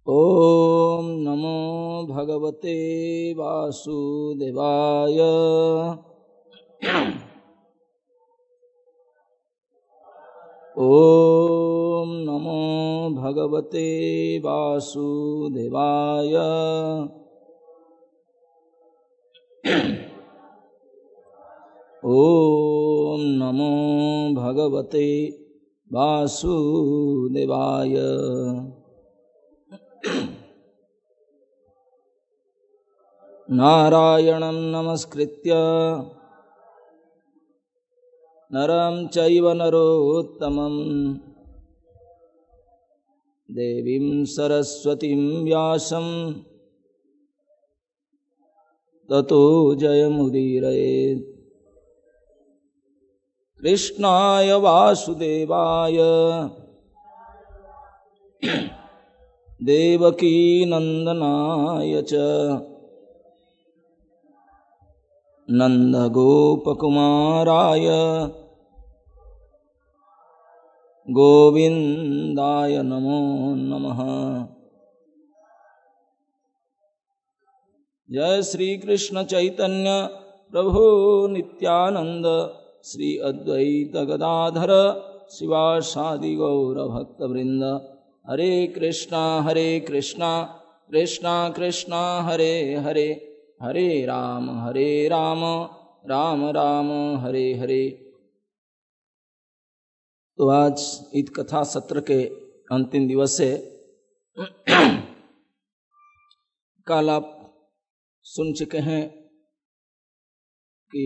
ओम नमो भगवते वासुदेवाय। ओम नमो भगवते वासुदेवाय। ओम नमो भगवते वासुदेवाय। नारायणं नमस्कृत्य नरं चैव नरोत्तमं देवीं सरस्वतीं व्यासं ततो जयमुदीरयेत्। कृष्णाय वासुदेवाय देवकी नंदनाय च नंदगोपकुमाराय गोविंदाय नमो नमः। जय श्री कृष्ण चैतन्य प्रभु नित्यानंद श्री अद्वैत गदाधर शिवासादि गौर भक्तवृंद। हरे कृष्णा कृष्णा कृष्णा हरे हरे, हरे राम राम राम हरे हरे। तो आज ईद कथा सत्र के अंतिम दिवस है। कल आप सुन चुके हैं कि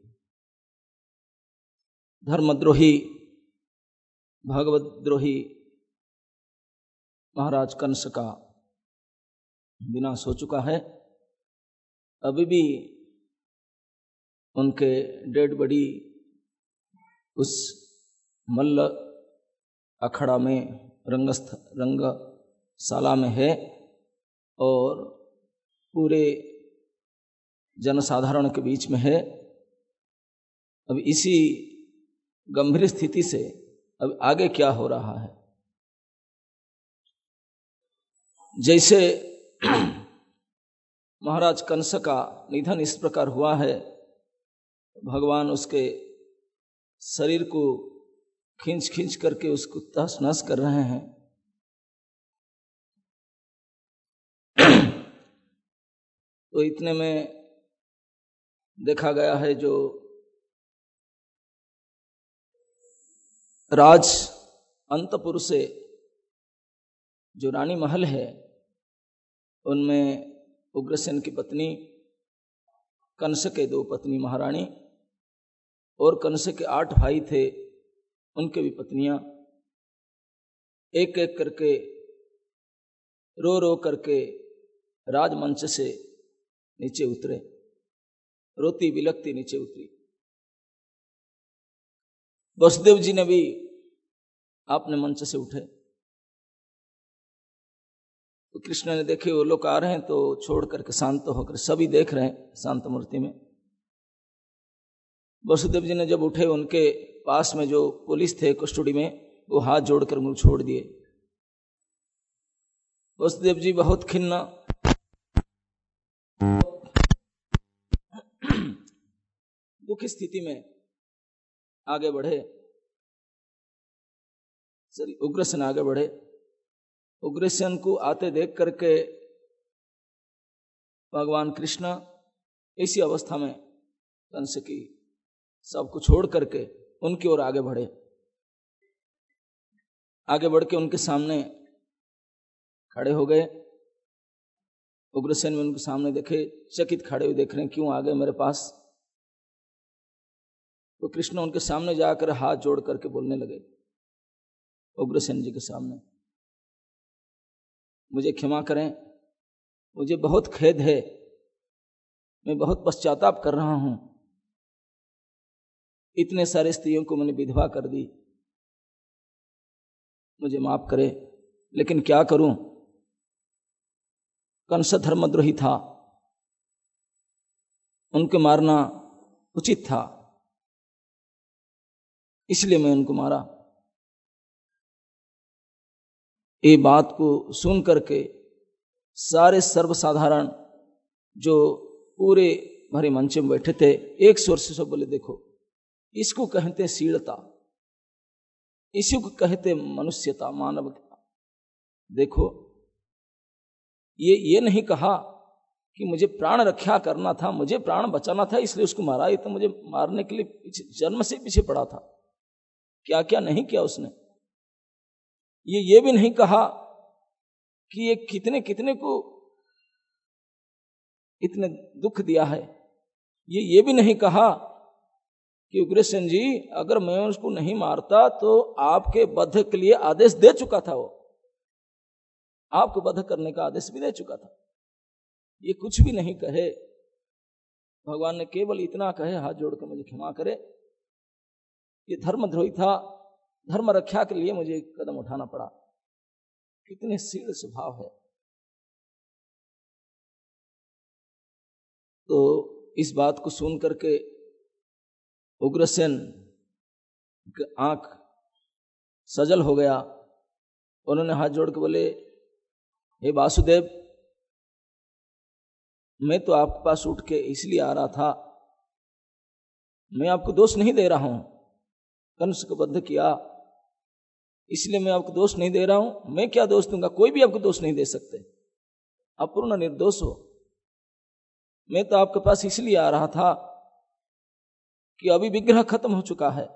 धर्मद्रोही भगवद्रोही महाराज कंस का विनाश हो चुका है। अभी भी उनके डेड बॉडी उस मल्ल अखड़ा में रंगशाला में है और पूरे जनसाधारण के बीच में है। अब इसी गंभीर स्थिति से अब आगे क्या हो रहा है। जैसे महाराज कंस का निधन इस प्रकार हुआ है, भगवान उसके शरीर को खींच खींच करके उसको तहस नहस कर रहे हैं। तो इतने में देखा गया है जो राज अंतपुर से जो रानी महल है उनमें उग्रसेन की पत्नी, कंस के 2 पत्नी महारानी और कंस के 8 भाई थे, उनके भी पत्नियां एक एक करके रो रो करके राजमंच से नीचे उतरे, रोती बिलखती नीचे उतरी। वसुदेव जी ने भी आपने मंच से उठे तो कृष्ण ने देखे वो लोग आ रहे हैं तो छोड़ करके शांत होकर, सभी देख रहे हैं शांत मूर्ति में। वसुदेव जी ने जब उठे उनके पास में जो पुलिस थे कस्टडी में, वो हाथ जोड़कर मुंह छोड़ दिए। वसुदेव जी बहुत खिन्न दुखी स्थिति में आगे बढ़े। उग्रसेन आगे बढ़े। उग्रसेन को आते देख करके भगवान कृष्ण इसी अवस्था में कंस की सबको छोड़ करके उनकी ओर आगे बढ़े। आगे बढ़ के उनके सामने खड़े हो गए। उग्रसेन में उनके सामने देखे, चकित खड़े हुए देख रहे हैं, क्यों आ गए मेरे पास। तो कृष्ण उनके सामने जाकर हाथ जोड़ करके बोलने लगे उग्रसेन जी के सामने, मुझे क्षमा करें, मुझे बहुत खेद है, मैं बहुत पश्चाताप कर रहा हूं। इतने सारे स्त्रियों को मैंने विधवा कर दी, मुझे माफ करे, लेकिन क्या करूं, कंस धर्मद्रोही था, उनके मारना उचित था, इसलिए मैं उनको मारा। ये बात को सुन करके सारे सर्वसाधारण जो पूरे भरे मंच में बैठे थे एक स्वर से सब बोले, देखो इसको कहते शीलता, इसी को कहते मनुष्यता, मानवता। देखो ये नहीं कहा कि मुझे प्राण रक्षा करना था, मुझे प्राण बचाना था इसलिए उसको मारा, ये तो मुझे मारने के लिए पीछे जन्म से पीछे पड़ा था। क्या क्या नहीं किया उसने। ये भी नहीं कहा कि ये कितने कितने को इतने दुख दिया है। ये भी नहीं कहा कि उग्रसेन जी अगर मैं उसको नहीं मारता तो आपके वध के लिए आदेश दे चुका था, वो आपको वध करने का आदेश भी दे चुका था। ये कुछ भी नहीं कहे। भगवान ने केवल इतना कहे, हाथ जोड़ के मुझे क्षमा करे, ये धर्मद्रोही था, धर्म रक्षा के लिए मुझे एक कदम उठाना पड़ा। कितने शील स्वभाव है। तो इस बात को सुन करके उग्रसेन आंख सजल हो गया। उन्होंने हाथ जोड़ के बोले, हे वासुदेव, मैं तो आपके पास उठ के इसलिए आ रहा था, मैं आपको दोष नहीं दे रहा हूं, कंस को बद्ध किया इसलिए मैं आपको दोष नहीं दे रहा हूं। मैं क्या दोष दूंगा, कोई भी आपको दोष नहीं दे सकते, आप पूर्ण निर्दोष हो। मैं तो आपके पास इसलिए आ रहा था कि अभी विग्रह खत्म हो चुका है,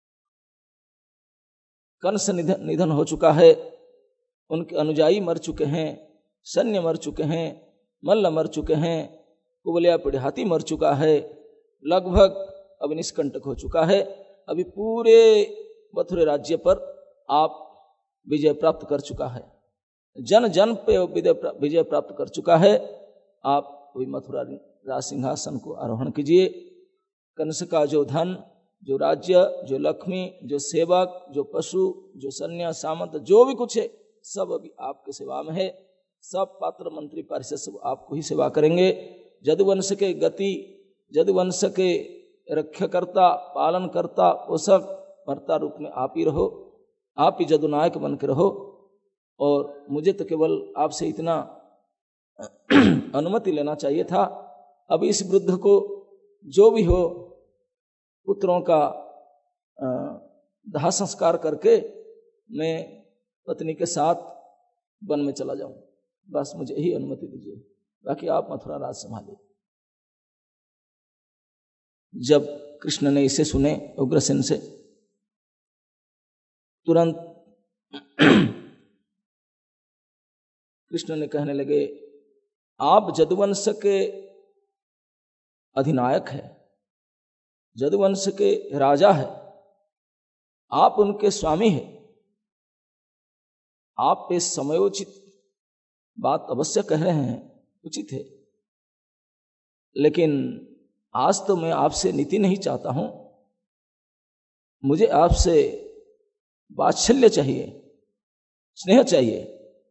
कंस निधन हो चुका है, उनके अनुयायी मर चुके हैं, सैन्य मर चुके हैं, मल्ल मर चुके हैं, कुबलिया पिढ़ाती मर चुका है, लगभग अब निष्कंटक हो चुका है। अभी पूरे मथुरा राज्य पर आप विजय प्राप्त कर चुका है, जन जन पे विजय प्राप्त कर चुका है। आप अभी मथुरा राज सिंहासन को आरोहण कीजिए। कंस का जो धन, जो राज्य, जो लक्ष्मी, जो सेवक, जो पशु, जो सैन्य सामंत, जो भी कुछ है सब अभी आपके सेवा में है। सब पात्र मंत्री पार्षद सब आपको ही सेवा करेंगे। जदुवंश के गति, जदुवंश के रक्षाकर्ता, पालन करता, पोषक, भर्ता रूप में आप ही रहो, आप ही जदुनायक बन के रहो। और मुझे तो केवल आपसे इतना अनुमति लेना चाहिए था। अब इस वृद्ध को जो भी हो पुत्रों का दाह संस्कार करके मैं पत्नी के साथ वन में चला जाऊं, बस मुझे यही अनुमति दीजिए, बाकी आप मथुरा राज संभालिए। जब कृष्ण ने इसे सुने उग्रसेन से, तुरंत कृष्ण ने कहने लगे, आप जदुवंश के अधिनायक है, जदुवंश के राजा है, आप उनके स्वामी हैं, आप पे समयोचित बात अवश्य कह रहे हैं, उचित है, लेकिन आज तो मैं आपसे नीति नहीं चाहता हूं, मुझे आपसे वात्सल्य चाहिए, स्नेह चाहिए।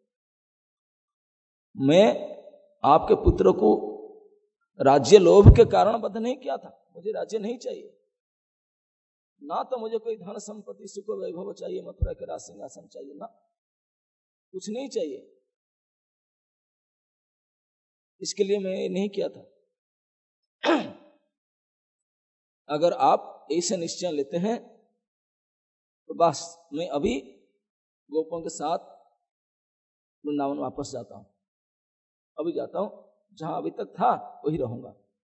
मैं आपके पुत्र को राज्य लोभ के कारण बद्ध नहीं किया था, मुझे राज्य नहीं चाहिए, ना तो मुझे कोई धन संपत्ति सुख वैभव चाहिए, मथुरा के राज सिंहासन चाहिए, ना कुछ नहीं चाहिए, इसके लिए मैं नहीं किया था। अगर आप ऐसे निश्चय लेते हैं तो बस मैं अभी गोपों के साथ वृंदावन वापस जाता हूं, अभी जाता हूं, जहां अभी तक था वही रहूंगा।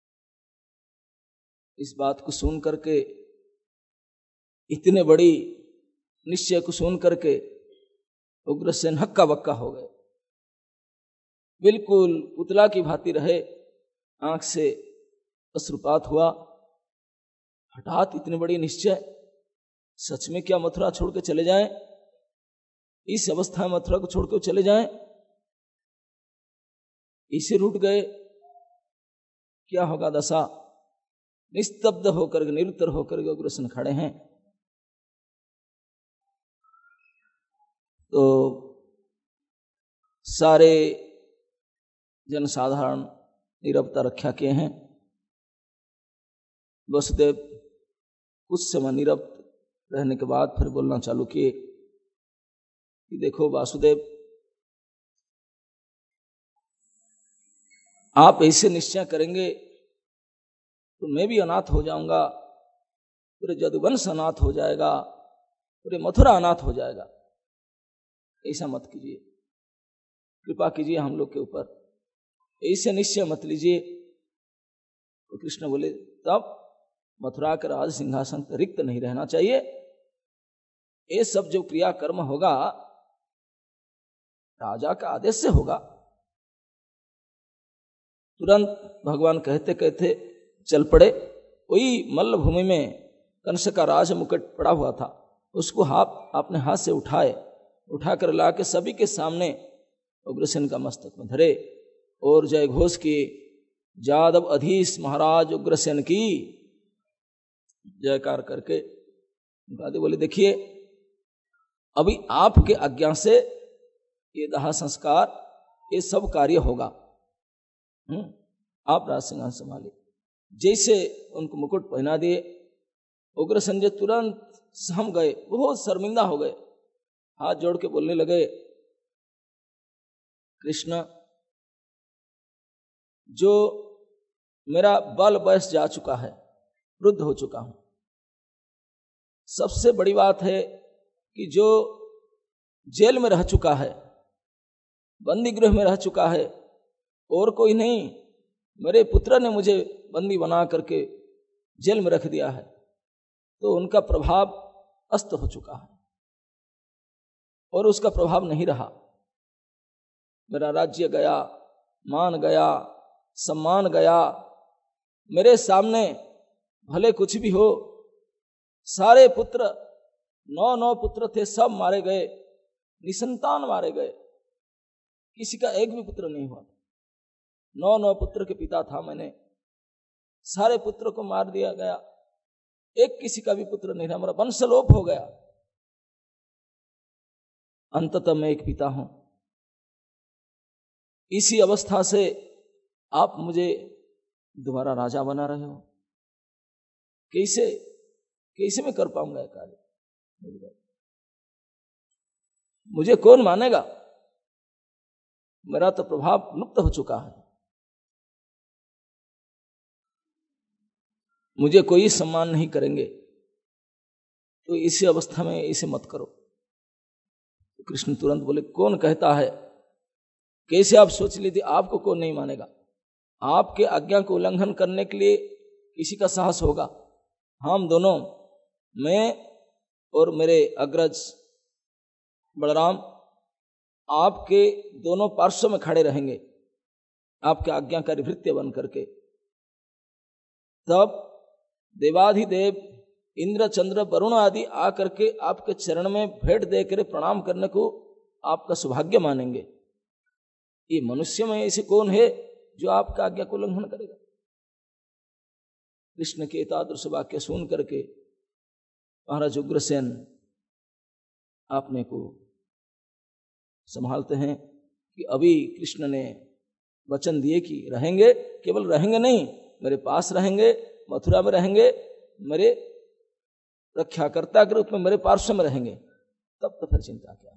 इस बात को सुन करके, इतने बड़ी निश्चय को सुन करके उग्रसेन हक्का बक्का हो गए, बिल्कुल पुतला की भांति रहे, आंख से अश्रुपात हुआ। हठात इतनी बड़ी निश्चय, सच में क्या मथुरा छोड़ के चले जाएं, इस अवस्था में मथुरा को छोड़ के चले जाएं, इसे रूठ गए, क्या होगा दशा। निस्तब्ध होकर, निरुत्तर होकर उग्रसेन खड़े हैं। तो सारे जनसाधारण नीरवता रक्षा किए हैं। वसुदेव कुछ समय नीरव रहने के बाद फिर बोलना चालू किए कि देखो वासुदेव, आप ऐसे निश्चय करेंगे तो मैं भी अनाथ हो जाऊंगा, पूरे यदुवंश अनाथ हो जाएगा, पूरे मथुरा अनाथ हो जाएगा। ऐसा मत कीजिए, कृपा कीजिए हम लोग के ऊपर, ऐसे निश्चय मत लीजिए। तो कृष्ण बोले तब मथुरा का राज सिंहासन रिक्त नहीं रहना चाहिए। ये सब जो क्रिया कर्म होगा राजा का आदेश से होगा। तुरंत भगवान कहते कहते चल पड़े। वही मल्ल भूमि में कंस का राज मुकुट पड़ा हुआ था, उसको अपने हाथ से उठाकर ला के सभी के सामने उग्रसेन का मस्तक में धरे और जय घोष किए, जादव अधीश महाराज उग्रसेन की जयकार करके बोले देखिए अभी आपके आज्ञा से ये दाह संस्कार ये सब कार्य होगा। आप राज सिंहासन संभालिए। जैसे उनको मुकुट पहना दिए, उग्रसेन जी तुरंत सहम गए, बहुत शर्मिंदा हो गए, हाथ जोड़ के बोलने लगे, कृष्ण जो मेरा बल बयस जा चुका है, वृद्ध हो चुका हूं, सबसे बड़ी बात है कि जो जेल में रह चुका है, बंदी गृह में रह चुका है, और कोई नहीं, मेरे पुत्र ने मुझे बंदी बना करके जेल में रख दिया है, तो उनका प्रभाव अस्त हो चुका है और उसका प्रभाव नहीं रहा। मेरा राज्य गया, मान गया, सम्मान गया, मेरे सामने भले कुछ भी हो, सारे पुत्र 9 पुत्र थे, सब मारे गए, निसंतान मारे गए, किसी का एक भी पुत्र नहीं हुआ। 9 पुत्र के पिता था मैंने, सारे पुत्र को मार दिया गया, एक किसी का भी पुत्र नहीं रहा, मेरा वंशलोप हो गया। अंततः मैं एक पिता हूं। इसी अवस्था से आप मुझे दोबारा राजा बना रहे हो, कैसे कैसे मैं कर पाऊंगा यह कार्य? मुझे कौन मानेगा? मेरा तो प्रभाव लुप्त हो चुका है, मुझे कोई सम्मान नहीं करेंगे, तो इसी अवस्था में इसे मत करो। तो कृष्ण तुरंत बोले, कौन कहता है? कैसे आप सोच लीजिए आपको कौन नहीं मानेगा? आपके आज्ञा को उल्लंघन करने के लिए किसी का साहस होगा? हम दोनों, मैं और मेरे अग्रज बलराम, आपके दोनों पार्श्व में खड़े रहेंगे, आपके आज्ञाकारी भृत्य बन करके। तब देवाधिदेव इंद्र चंद्र वरुण आदि आकर के आपके चरण में भेंट देकर प्रणाम करने को आपका सौभाग्य मानेंगे। ये मनुष्य में ऐसे कौन है जो आपका आज्ञा को उल्लंघन करेगा? कृष्ण के तादृश वाक्य सुन करके महाराज उग्रसेन आपने को संभालते हैं कि अभी कृष्ण ने वचन दिए कि रहेंगे, केवल रहेंगे नहीं, मेरे पास रहेंगे, मथुरा में रहेंगे, मेरे रक्षाकर्ता के रूप में मेरे पार्श्व में रहेंगे, तब तो फिर चिंता क्या।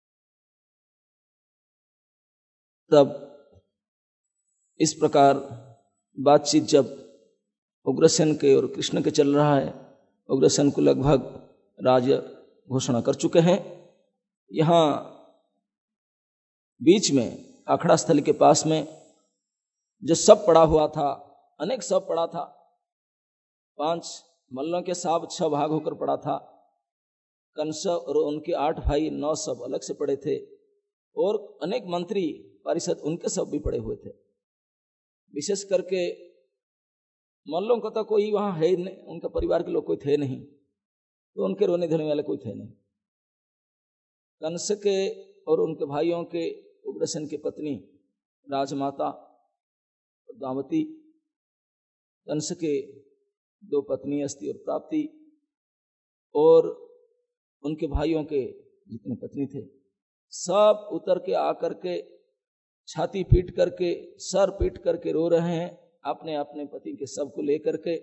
तब इस प्रकार बातचीत जब उग्रसेन के और कृष्ण के चल रहा है, उग्रसेन को लगभग राज्य घोषणा कर चुके हैं। यहाँ बीच में अखड़ा स्थल के पास में जो सब पड़ा हुआ था, अनेक सब पड़ा था, 5 मल्लों के साब 6 भाग होकर पड़ा था। कंस और उनके 8 भाई 9 सब अलग से पड़े थे, और अनेक मंत्री पारिषद उनके सब भी पड़े हुए थे। विशेष करके मल्लों का तो कोई वहां है नहीं, उनका परिवार के लोग कोई थे नहीं, तो उनके रोने धोने वाले कोई थे नहीं। कंस के और उनके भाइयों के, उग्रसेन की पत्नी राजमाता दावती, कंस के 2 पत्नी अस्ति और प्राप्ति, और उनके भाइयों के जितने पत्नी थे, सब उतर के आकर के छाती पीट करके, सर पीट करके रो रहे हैं अपने अपने पति के सब को लेकर के।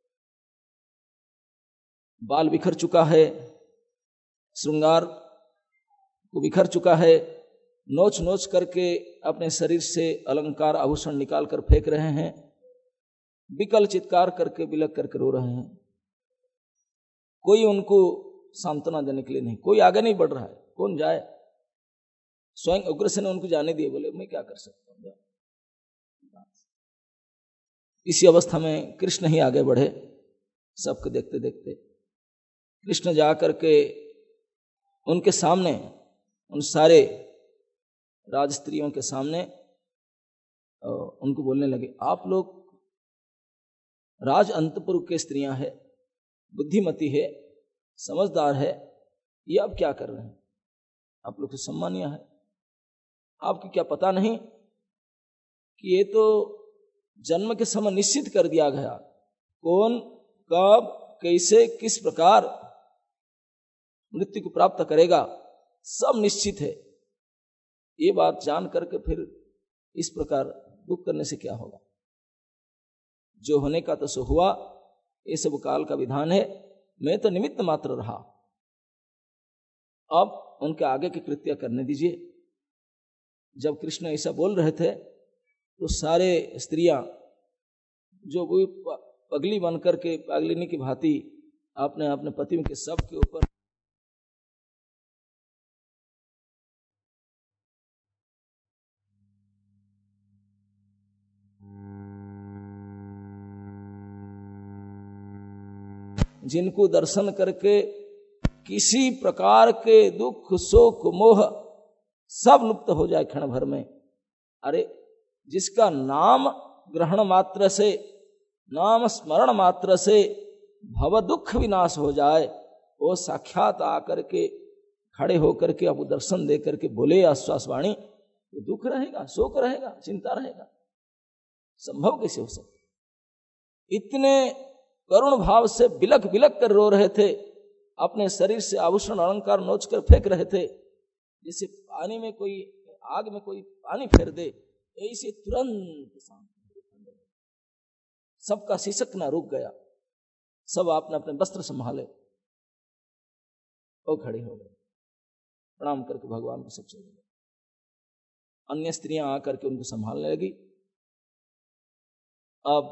बाल बिखर चुका है, श्रृंगार को बिखर चुका है, नोच नोच करके अपने शरीर से अलंकार आभूषण निकाल कर फेंक रहे हैं, विकल चित्कार करके बिलक करके रो रहे हैं। कोई उनको सांत्वना देने के लिए नहीं, कोई आगे नहीं बढ़ रहा है, कौन जाए। स्वयं उग्रसेन ने उनको जाने दिए, बोले मैं क्या कर सकता हूं। इसी अवस्था में कृष्ण ही आगे बढ़े, सबको देखते देखते। कृष्ण जा करके उनके सामने, उन सारे राजस्त्रियों के सामने उनको बोलने लगे, आप लोग राज अंतपुर के स्त्रियां हैं, बुद्धिमती है, समझदार है, ये आप क्या कर रहे हैं? आप लोग तो सम्मानीय है, आपको क्या पता नहीं कि ये तो जन्म के समय निश्चित कर दिया गया, कौन कब कैसे किस प्रकार मृत्यु को प्राप्त करेगा, सब निश्चित है। ये बात जान करके फिर इस प्रकार दुख करने से क्या होगा? जो होने का तो सो हुआ, ये सब काल का विधान है, मैं तो निमित्त मात्र रहा, अब उनके आगे की कृत्य करने दीजिए। जब कृष्ण ऐसा बोल रहे थे तो सारे स्त्रियां जो वो पगली बन करके पागलिनी की भांति अपने अपने पति के सब के ऊपर जिनको दर्शन करके किसी प्रकार के दुख शोक मोह सब लुप्त हो जाए क्षण भर में। अरे जिसका नाम ग्रहण मात्र से, नाम स्मरण मात्र से भव दुख विनाश हो जाए, वो साक्षात आकर के खड़े होकर के अब दर्शन दे करके बोले आश्वासवाणी, तो दुख रहेगा, शोक रहेगा, चिंता रहेगा, संभव कैसे हो सकता? इतने करुण भाव से बिलक बिलक कर रो रहे थे, अपने शरीर से आभूषण अलंकार नोच कर फेंक रहे थे, जैसे पानी में कोई, आग में कोई पानी फेर दे, ऐसे तुरंत सबका सिसकना रुक गया। सब आपने अपने वस्त्र संभाले और खड़े हो गए, प्रणाम करके भगवान को सब चले गए। अन्य स्त्रियां आकर के उनको संभालने लगी। अब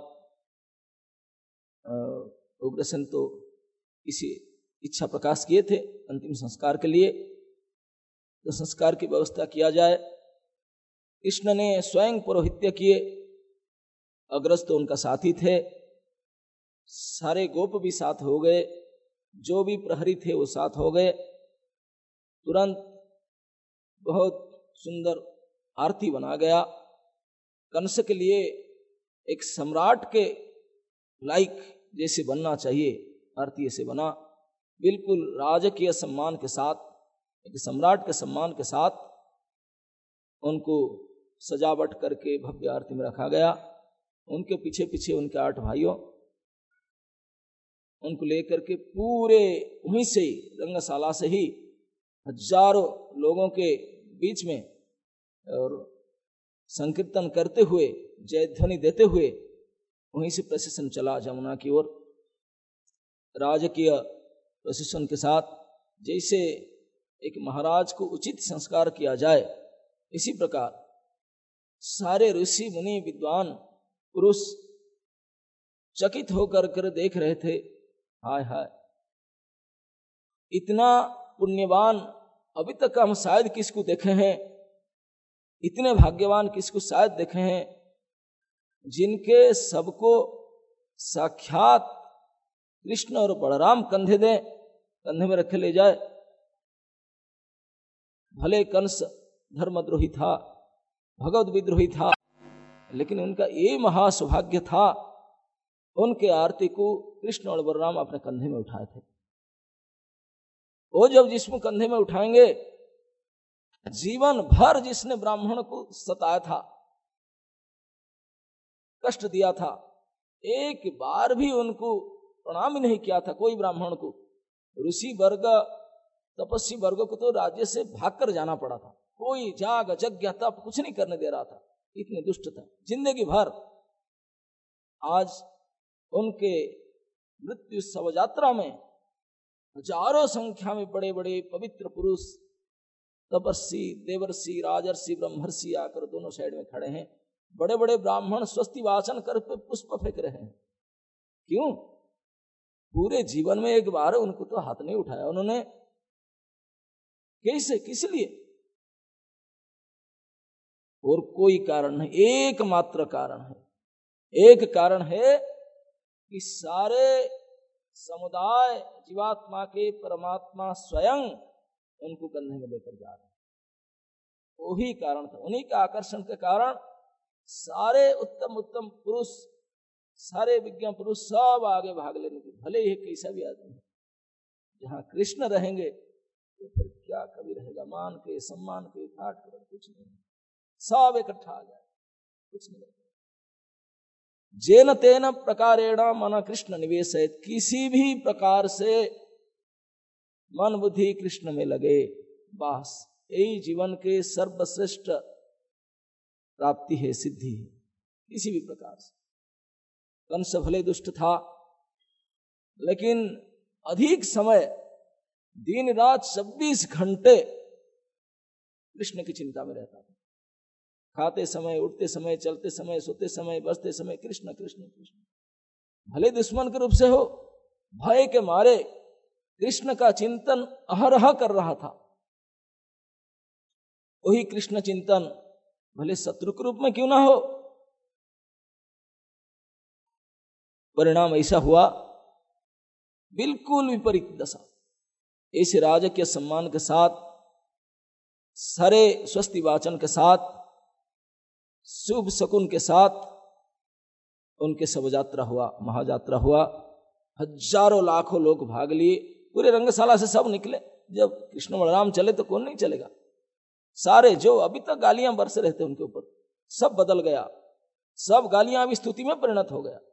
उग्रसेन तो इसी इच्छा प्रकाश किए थे अंतिम संस्कार के लिए, तो संस्कार की व्यवस्था किया जाए। कृष्ण ने स्वयं पौरोहित्य किए, अग्रज तो उनका साथी थे, सारे गोप भी साथ हो गए, जो भी प्रहरी थे वो साथ हो गए। तुरंत बहुत सुंदर आरती बना गया। कंस के लिए एक सम्राट के लायक जैसे बनना चाहिए, आरती ऐसे बना, बिल्कुल राजकीय सम्मान के साथ, एक सम्राट के सम्मान के साथ उनको सजावट करके भव्य आरती में रखा गया। उनके पीछे पीछे उनके 8 भाइयों, उनको लेकर के पूरे वहीं से रंगशाला से ही हजारों लोगों के बीच में और संकीर्तन करते हुए, जयध्वनि देते हुए वहीं से प्रशासन चला जमुना की ओर, राजकीय प्रशासन के साथ। जैसे एक महाराज को उचित संस्कार किया जाए, इसी प्रकार सारे ऋषि मुनि विद्वान पुरुष चकित होकर कर देख रहे थे। हाय हाय, इतना पुण्यवान अभी तक हम शायद किसको देखे हैं, इतने भाग्यवान किसको शायद देखे हैं, जिनके सबको साक्षात कृष्ण और बलराम कंधे दें, कंधे में रखे ले जाए। भले कंस धर्मद्रोही था, भगवत विद्रोही था, लेकिन उनका ये महासौभाग्य था, उनके आरती को कृष्ण और बलराम अपने कंधे में उठाए थे। वो जब जिसमें कंधे में उठाएंगे, जीवन भर जिसने ब्राह्मण को सताया था, कष्ट दिया था, एक बार भी उनको प्रणाम ही नहीं किया था कोई ब्राह्मण को। ऋषि वर्ग, तपस्वी वर्ग को तो राज्य से भागकर जाना पड़ा था, कोई जाग यज्ञ तप कुछ नहीं करने दे रहा था, इतने दुष्ट था जिंदगी भर। आज उनके मृत्यु शव यात्रा में हजारों संख्या में बड़े बड़े पवित्र पुरुष तपस्वी, देवर्षि, राजर्षि, ब्रह्मर्षि आकर दोनों साइड में खड़े हैं। बड़े बड़े ब्राह्मण स्वस्ति वाचन कर पे पुष्प फेंक रहे हैं। क्यों? पूरे जीवन में एक बार उनको तो हाथ नहीं उठाया उन्होंने। कैसे? किस लिए? और कोई कारण नहीं, एकमात्र कारण है। एक कारण है कि सारे समुदाय जीवात्मा के परमात्मा स्वयं उनको कंधे में लेकर जा रहे हैं। वही कारण था, उन्हीं के आकर्षण के कारण सारे उत्तम उत्तम पुरुष, सारे विज्ञान पुरुष सब आगे भाग लेने की। भले ही कैसा भी आदमी है, जहां कृष्ण रहेंगे तो फिर क्या कभी रहेगा? मान के, सम्मान के, ठाट के कुछ नहीं, सब इकट्ठा आ जाए, कुछ नहीं। जेन तेन प्रकारेण मन कृष्ण निवेशित, किसी भी प्रकार से मन बुद्धि कृष्ण में लगे, बस यही जीवन के सर्वश्रेष्ठ प्राप्ति है, सिद्धि है। किसी भी प्रकार से कंस भले दुष्ट था, लेकिन अधिक समय दिन रात 26 घंटे कृष्ण की चिंता में रहता था। खाते समय, उठते समय, चलते समय, सोते समय, बसते समय कृष्ण कृष्ण कृष्ण। भले दुश्मन के रूप से हो, भय के मारे कृष्ण का चिंतन अहरह कर रहा था। वही कृष्ण चिंतन भले शत्रु के रूप में क्यों ना हो, परिणाम ऐसा हुआ बिल्कुल विपरीत दशा। ऐसे राजकीय सम्मान के साथ, सारे स्वस्ति वाचन के साथ, शुभ शकुन के साथ उनके शव यात्रा हुआ, महायात्रा हुआ। हजारों लाखों लोग भाग लिए, पूरे रंगशाला से सब निकले। जब कृष्ण बलराम चले तो कौन नहीं चलेगा? सारे जो अभी तक गालियां बरस रहे थे उनके ऊपर, सब बदल गया, सब गालियां अभी स्तुति में परिणत हो गया।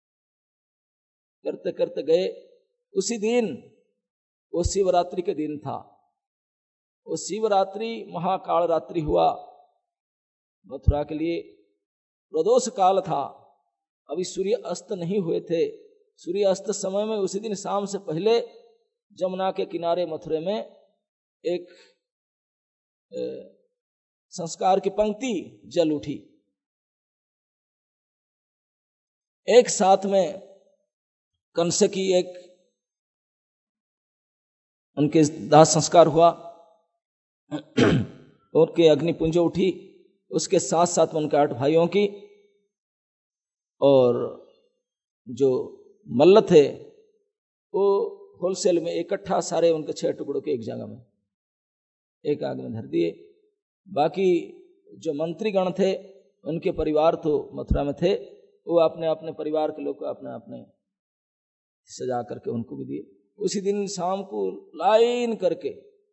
करते करते गए। उसी दिन, वो शिवरात्रि के दिन था, वो शिवरात्रि महाकाल रात्रि हुआ मथुरा के लिए। प्रदोष काल था, अभी सूर्य अस्त नहीं हुए थे। सूर्य अस्त समय में उसी दिन शाम से पहले जमुना के किनारे मथुरा में एक संस्कार की पंक्ति जल उठी। एक साथ में कंस की एक उनके दाह संस्कार हुआ, उनके अग्निपुंज उठी। उसके साथ साथ उनके 8 भाइयों की, और जो मल्ल थे वो होलसेल में इकट्ठा सारे उनके 6 टुकड़ों के एक जगह में एक आग में धर दिए। बाकी जो मंत्रीगण थे, उनके परिवार तो मथुरा में थे, वो अपने अपने परिवार के लोग को अपने अपने सजा करके उनको भी दिए। उसी दिन शाम को लाइन करके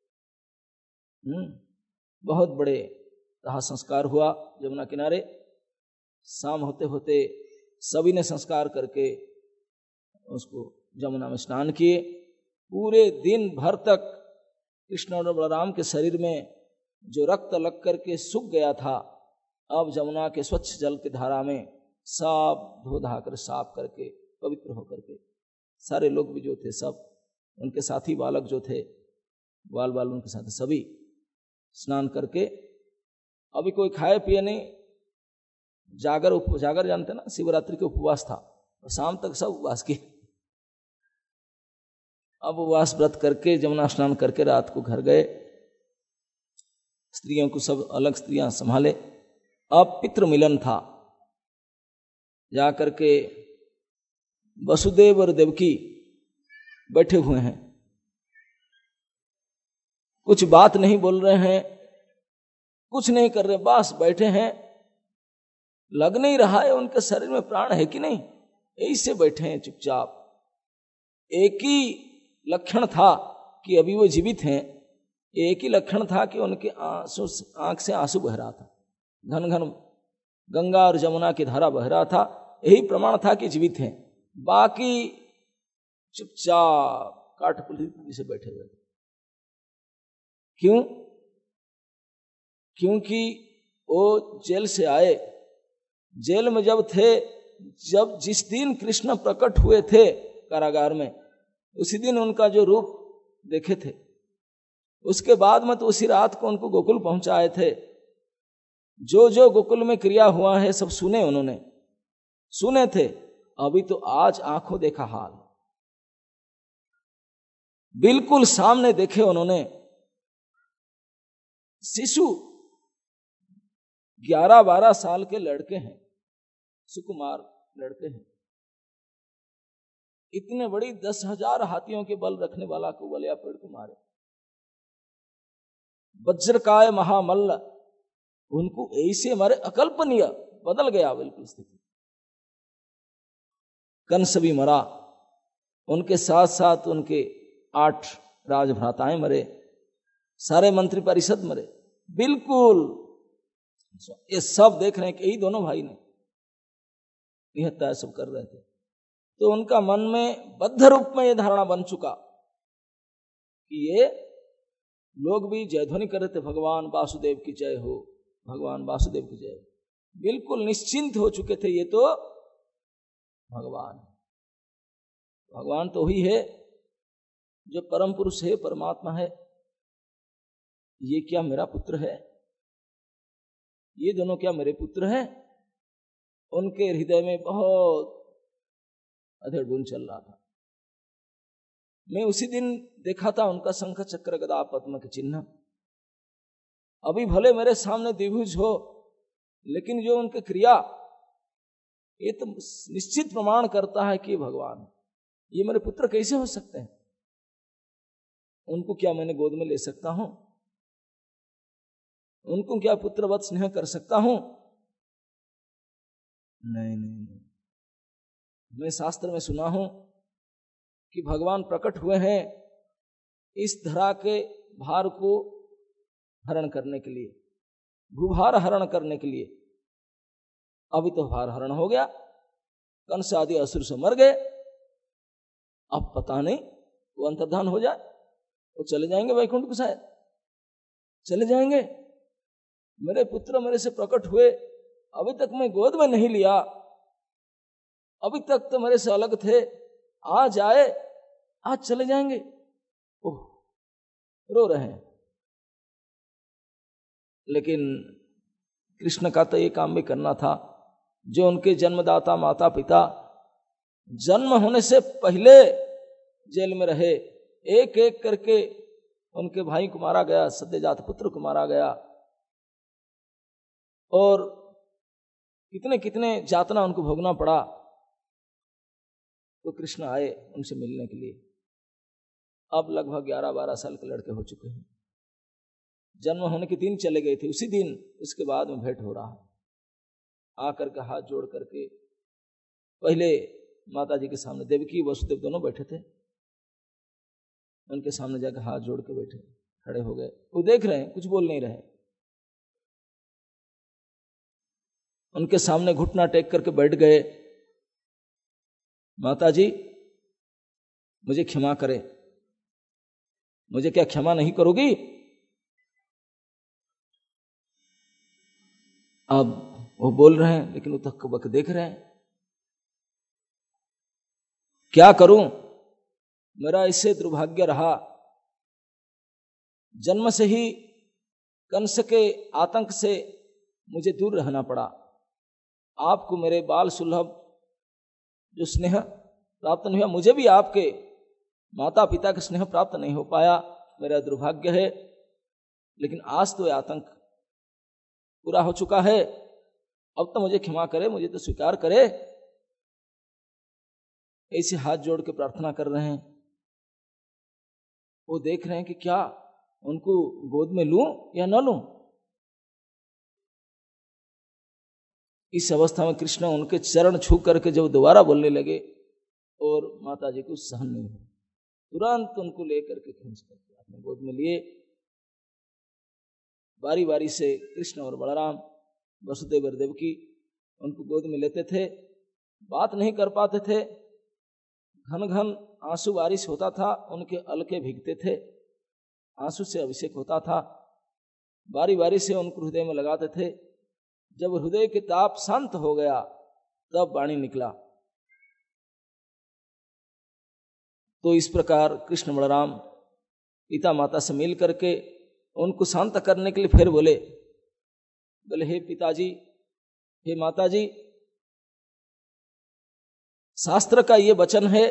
बहुत बड़े दाह संस्कार हुआ यमुना किनारे। शाम होते होते सभी ने संस्कार करके उसको यमुना में स्नान किए। पूरे दिन भर तक कृष्ण और बलराम के शरीर में जो रक्त लग करके सूख गया था, अब यमुना के स्वच्छ जल की धारा में सब धो धा कर, साफ करके, पवित्र होकर के सारे लोग भी जो थे, सब उनके साथी बालक जो थे, बाल बाल उनके साथ सभी स्नान करके, अभी कोई खाए पिए नहीं, जागर जानते ना, शिवरात्रि के उपवास था, और शाम तक सब उपवास किए। अब उपवास व्रत करके यमुना स्नान करके रात को घर गए। स्त्रियों को सब अलग स्त्रियां संभाले। अब पितृ मिलन था, जा करके वसुदेव और देवकी बैठे हुए हैं, कुछ बात नहीं बोल रहे हैं, कुछ नहीं कर रहे, बस बैठे हैं। लग नहीं रहा है उनके शरीर में प्राण है कि नहीं, ऐसे बैठे हैं चुपचाप। एक ही लक्षण था कि अभी वो जीवित हैं, एक ही लक्षण था कि उनके आंख से आंसू बह रहा था, घन घन गंगा और जमुना की धारा बह रहा था, यही प्रमाण था कि जीवित हैं। बाकी चुपचाप काठपुतली से बैठे हुए। क्यों? क्योंकि वो जेल से आए, जेल में जब थे, जब जिस दिन कृष्ण प्रकट हुए थे कारागार में, उसी दिन उनका जो रूप देखे थे, उसके बाद में तो उसी रात को उनको गोकुल पहुंचाए थे। जो जो गोकुल में क्रिया हुआ है सब सुने, उन्होंने सुने थे। अभी तो आज आंखों देखा हाल, बिल्कुल सामने देखे उन्होंने। शिशु 11-12 साल के लड़के हैं, सुकुमार लड़के हैं। इतने बड़ी 10,000 हाथियों के बल रखने वाला कुबलिया पेड़ को मारे। वज्रकाय महामल्ल, उनको ऐसे मारे, अकल्पनीय, बदल गया बिल्कुल स्थिति। कंस भी मरा, उनके साथ साथ उनके 8 राजभ्राताएं मरे, सारे मंत्री परिषद मरे। बिल्कुल ये सब देख रहे हैं कि यही दोनों भाई ने ये हत्या सब कर रहे थे। तो उनका मन में बद्ध रूप में ये धारणा बन चुका कि ये लोग भी जयध्वनि कर रहे थे, भगवान वासुदेव की जय हो, भगवान वासुदेव की जय हो। बिल्कुल निश्चिंत हो चुके थे, ये तो भगवान, भगवान तो ही है जो परम पुरुष है, परमात्मा है। ये क्या मेरा पुत्र है? ये दोनों क्या मेरे पुत्र हैं? उनके हृदय में बहुत अधेड़बुन चल रहा था। मैं उसी दिन देखा था उनका शंख चक्र गदा पद्म के चिन्ह। अभी भले मेरे सामने द्विभुज हो, लेकिन जो उनकी क्रिया, ये तो निश्चित प्रमाण करता है कि भगवान, ये मेरे पुत्र कैसे हो सकते हैं? उनको क्या मैंने गोद में ले सकता हूं? उनको क्या पुत्रवत स्नेह कर सकता हूं? नहीं नहीं नहीं। मैं शास्त्र में सुना हूं कि भगवान प्रकट हुए हैं इस धरा के भार को हरण करने के लिए, भूभार हरण करने के लिए। अभी तो भार हरण हो गया, कंस आदि असुर से मर गए। अब पता नहीं वो अंतर्धान हो जाए, वो चले जाएंगे वैकुंठ को, शायद चले जाएंगे। मेरे पुत्र मेरे से प्रकट हुए, अभी तक मैं गोद में नहीं लिया, अभी तक तो मेरे से अलग थे, आज आए, आज चले जाएंगे। ओह, रो रहे हैं। लेकिन कृष्ण का तो ये काम भी करना था, जो उनके जन्मदाता माता पिता जन्म होने से पहले जेल में रहे, एक एक करके उनके भाई को मारा गया, सद्यजात पुत्र को मारा गया, और कितने कितने यातना उनको भोगना पड़ा। तो कृष्ण आए उनसे मिलने के लिए। अब लगभग 11-12 साल के लड़के हो चुके हैं। जन्म होने के दिन चले गए थे, उसी दिन उसके बाद में भेंट हो रहा है। आकर के हाथ जोड़ करके पहले माता जी के सामने, देवकी वसुदेव दोनों बैठे थे, उनके सामने जाकर हाथ जोड़ के बैठे, खड़े हो गए। वो देख रहे हैं, कुछ बोल नहीं रहे। उनके सामने घुटना टेक करके बैठ गए। माता जी मुझे क्षमा करे। मुझे क्या क्षमा नहीं करोगी? अब वो बोल रहे हैं, लेकिन वो तक बक देख रहे हैं। क्या करूं, मेरा इससे दुर्भाग्य रहा, जन्म से ही कंस के आतंक से मुझे दूर रहना पड़ा। आपको मेरे बाल सुलभ जो स्नेह प्राप्त नहीं हुआ, मुझे भी आपके माता पिता का स्नेह प्राप्त नहीं हो पाया, मेरा दुर्भाग्य है। लेकिन आज तो यह आतंक पूरा हो चुका है, अब तो मुझे क्षमा करे, मुझे तो स्वीकार करे। ऐसे हाथ जोड़ के प्रार्थना कर रहे हैं। वो देख रहे हैं कि क्या उनको गोद में लूं या न लूं। इस अवस्था में कृष्ण उनके चरण छू करके जब दोबारा बोलने लगे, और माता जी को सहन नहीं हुआ, तुरंत उनको लेकर के खींच करके अपने गोद में लिए। बारी बारी से कृष्ण और बलराम, वसुदेव और देवकी उनको गोद में लेते थे। बात नहीं कर पाते थे, घन घन आंसू बारिश होता था, उनके अलके भीगते थे, आंसू से अभिषेक होता था। बारी बारी से उनको हृदय में लगाते थे। जब हृदय के ताप शांत हो गया, तब वाणी निकला। तो इस प्रकार कृष्ण बलराम पिता माता से मिल करके उनको शांत करने के लिए फिर बोले, हे पिताजी, हे माताजी, शास्त्र का ये वचन है